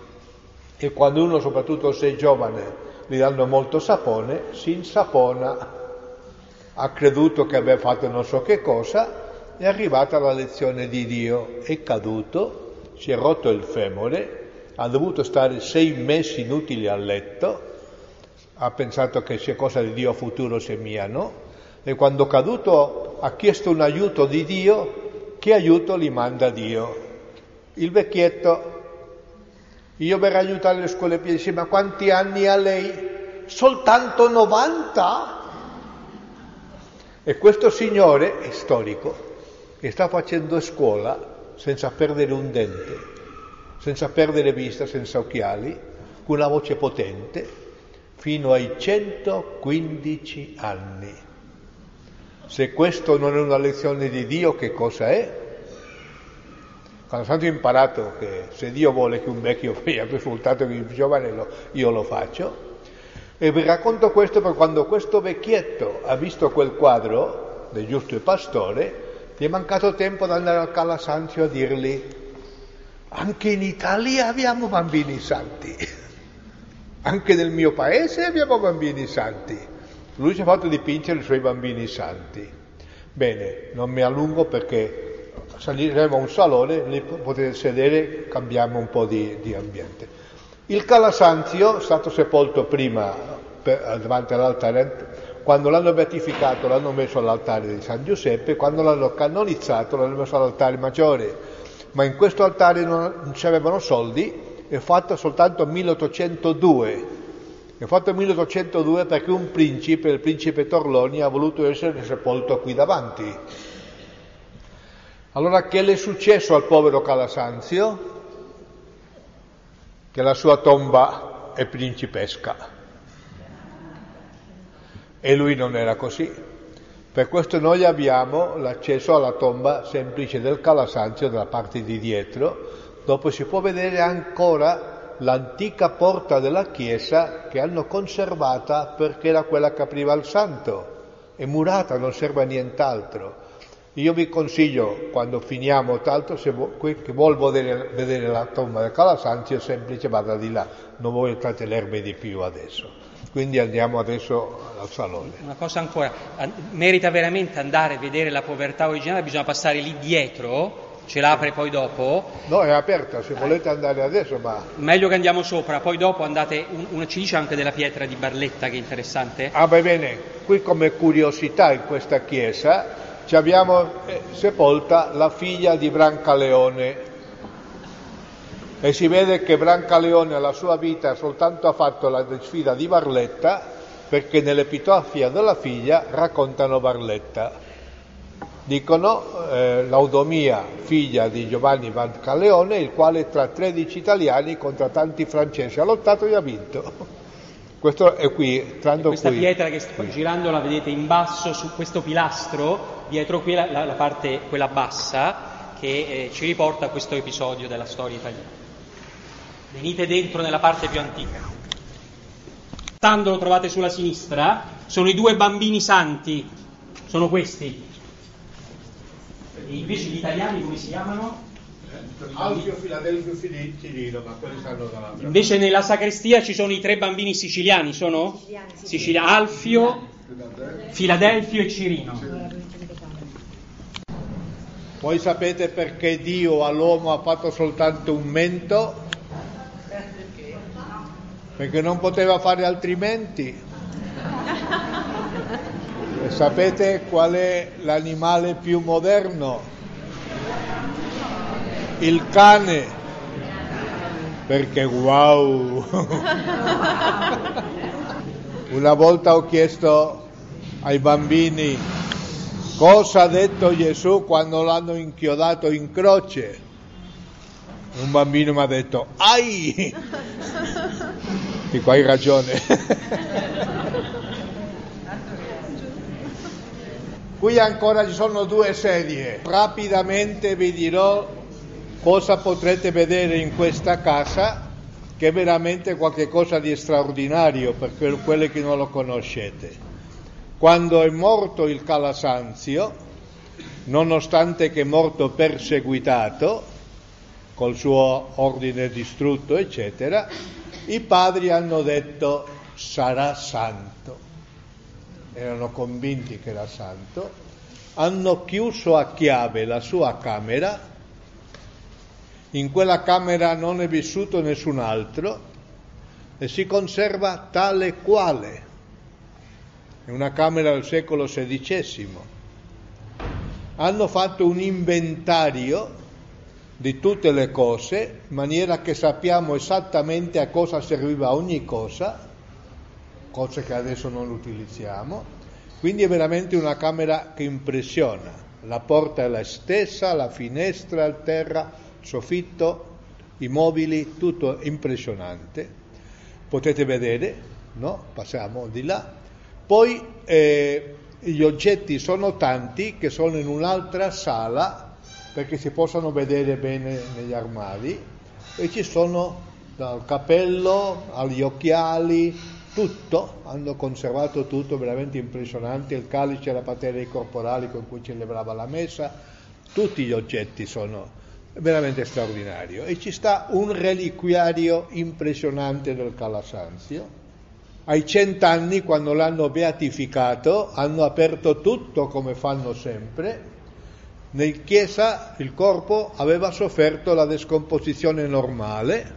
e quando uno, soprattutto se è giovane, gli danno molto sapone, si insapona. Ha creduto che aveva fatto non so che cosa, è arrivata la lezione di Dio, è caduto, si è rotto il femore, ha dovuto stare 6 mesi inutili a letto, ha pensato che sia cosa di Dio a futuro se mia no, e quando caduto ha chiesto un aiuto di Dio, che aiuto gli manda Dio? Il vecchietto, io per aiutare le scuole pie, dice, ma quanti anni ha lei? Soltanto 90? E questo signore è storico, che sta facendo scuola senza perdere un dente, senza perdere vista, senza occhiali, con una voce potente, fino ai 115 anni. Se questo non è una lezione di Dio, che cosa è? Quando ho imparato che se Dio vuole che un vecchio sia più risultato che un giovane, io lo faccio. E vi racconto questo perché quando questo vecchietto ha visto quel quadro del Giusto e Pastore, gli è mancato tempo di andare al Calasanzio a dirgli: anche in Italia abbiamo bambini santi, anche nel mio paese abbiamo bambini santi. Lui si è fatto dipingere i suoi bambini santi. Bene, non mi allungo perché saliremo a un salone, lì potete sedere, cambiamo un po' di ambiente. Il Calasanzio è stato sepolto prima davanti all'altare, quando l'hanno beatificato l'hanno messo all'altare di San Giuseppe, quando l'hanno canonizzato l'hanno messo all'altare maggiore, ma in questo altare non c'avevano soldi, è fatto soltanto 1802. È fatto 1802 perché un principe, il principe Torloni, ha voluto essere sepolto qui davanti. Allora che le è successo al povero Calasanzio? Che la sua tomba è principesca. E lui non era così. Per questo noi abbiamo l'accesso alla tomba semplice del Calasanzio dalla parte di dietro, dopo si può vedere ancora l'antica porta della chiesa che hanno conservata perché era quella che apriva il santo, è murata, non serve a nient'altro. Io vi consiglio, quando finiamo, tanto se chi vuol vedere la tomba del Calasanzio, semplice vada di là, non voglio trattenermi di più adesso. Quindi andiamo adesso al salone. Una cosa ancora, merita veramente andare a vedere la povertà originale, bisogna passare lì dietro, Ce l'apre poi dopo? No, è aperta, se volete andare adesso, ma... Meglio che andiamo sopra, poi dopo andate... ci dice anche della pietra di Barletta che è interessante? Ah, va bene, qui come curiosità in questa chiesa ci abbiamo sepolta la figlia di Brancaleone e si vede che Brancaleone alla sua vita soltanto ha fatto la sfida di Barletta, perché nell'epitafia della figlia raccontano Barletta. Dicono Laudomia, figlia di Giovanni Brancaleone, il quale tra 13 italiani contro tanti francesi ha lottato e ha vinto. Questo è qui, entrando questa qui. Pietra che sta girando la vedete in basso su questo pilastro, dietro qui la parte, quella bassa, che ci riporta a questo episodio della storia italiana. Venite dentro nella parte più antica. Stando lo trovate sulla sinistra, sono i 2 bambini santi, sono questi. E invece gli italiani come si chiamano? Alfio, Filadelfio, Cirilo, ma quelli stanno dall'altra. Invece nella sacrestia ci sono i 3 bambini siciliani, sono? Siciliani. Alfio, Filadelfio e Cirino. Voi sapete perché Dio all'uomo ha fatto soltanto un mento? Perché non poteva fare altrimenti. E sapete qual è l'animale più moderno? Il cane. Perché wow! Una volta ho chiesto ai bambini cosa ha detto Gesù quando l'hanno inchiodato in croce. Un bambino mi ha detto ai! Dico, hai ragione. Qui ancora ci sono 2 sedie. Rapidamente vi dirò cosa potrete vedere in questa casa, che è veramente qualcosa di straordinario per quelli che non lo conoscete. Quando è morto il Calasanzio, nonostante che è morto perseguitato, col suo ordine distrutto, eccetera, i padri hanno detto sarà santo. Erano convinti che era santo, hanno chiuso a chiave la sua camera, in quella camera non è vissuto nessun altro e si conserva tale quale, è una camera del secolo XVI. Hanno fatto un inventario di tutte le cose, in maniera che sappiamo esattamente a cosa serviva ogni cosa, cose che adesso non utilizziamo, quindi è veramente una camera che impressiona. La porta è la stessa, la finestra a terra, il soffitto, i mobili, tutto impressionante. Potete vedere, no? Passiamo di là. Poi gli oggetti sono tanti che sono in un'altra sala perché si possano vedere bene negli armadi, e ci sono dal cappello agli occhiali, tutto, hanno conservato tutto, veramente impressionante, il calice e la materia corporale con cui celebrava la messa, tutti gli oggetti sono veramente straordinari. E ci sta un reliquiario impressionante del Calasanzio. Ai 100 anni, quando l'hanno beatificato, hanno aperto tutto come fanno sempre. Nel chiesa il corpo aveva sofferto la decomposizione normale,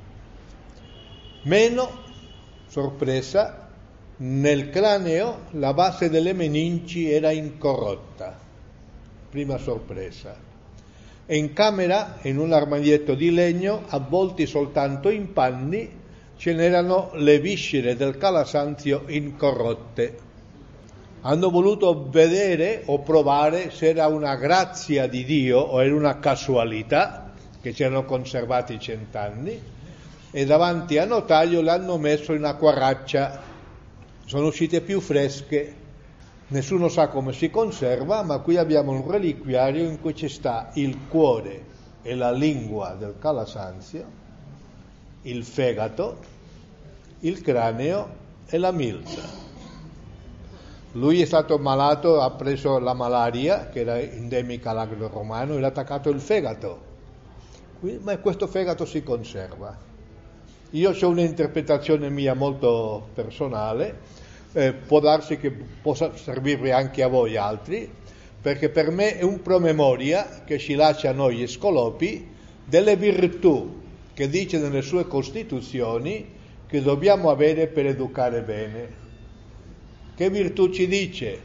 meno sorpresa, nel craneo la base delle meningi era incorrotta, prima sorpresa. E in camera, in un armadietto di legno, avvolti soltanto in panni, ce n'erano le viscere del Calasanzio incorrotte. Hanno voluto vedere o provare se era una grazia di Dio o era una casualità che c'erano conservati 100 anni, e davanti a notaio l'hanno messo in acquaraccia, sono uscite più fresche, nessuno sa come si conserva, ma qui abbiamo un reliquiario in cui ci sta il cuore e la lingua del Calasanzio, il fegato, il craneo e la milza. Lui è stato malato, ha preso la malaria, che era endemica all'Agro Romano, e l'ha attaccato il fegato, ma questo fegato si conserva. Io ho un'interpretazione mia molto personale, può darsi che possa servirvi anche a voi altri, perché per me è un promemoria che ci lascia a noi scolopi delle virtù che dice nelle sue costituzioni che dobbiamo avere per educare bene. Che virtù ci dice?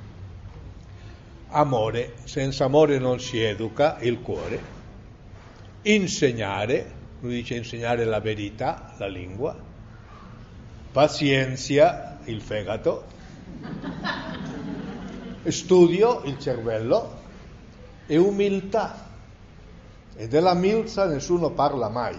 Amore, senza amore non si educa il cuore. Insegnare, lui dice insegnare la verità, la lingua. Pazienza, il fegato. Studio, il cervello. E umiltà. E della milza nessuno parla mai.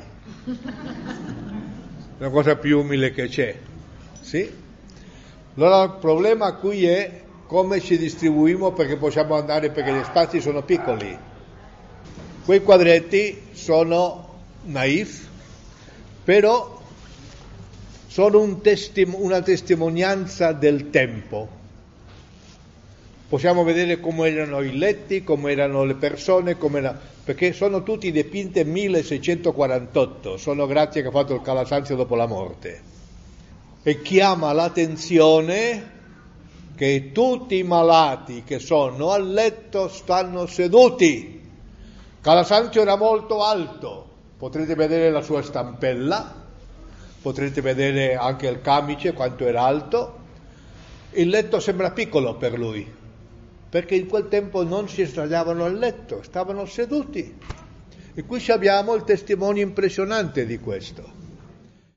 La cosa più umile che c'è. Sì? Allora il problema qui è come ci distribuiamo, perché possiamo andare, perché gli spazi sono piccoli. Quei quadretti sono naif, però sono una testimonianza del tempo. Possiamo vedere come erano i letti, come erano le persone, perché sono tutti dipinte 1648, sono grazie che ha fatto il Calasanzio dopo la morte. E chiama l'attenzione che tutti i malati che sono a letto stanno seduti. Calasanzio era molto alto, potrete vedere la sua stampella, potrete vedere anche il camice quanto era alto. Il letto sembra piccolo per lui, perché in quel tempo non si sdraiavano al letto, stavano seduti. E qui abbiamo il testimonio impressionante di questo.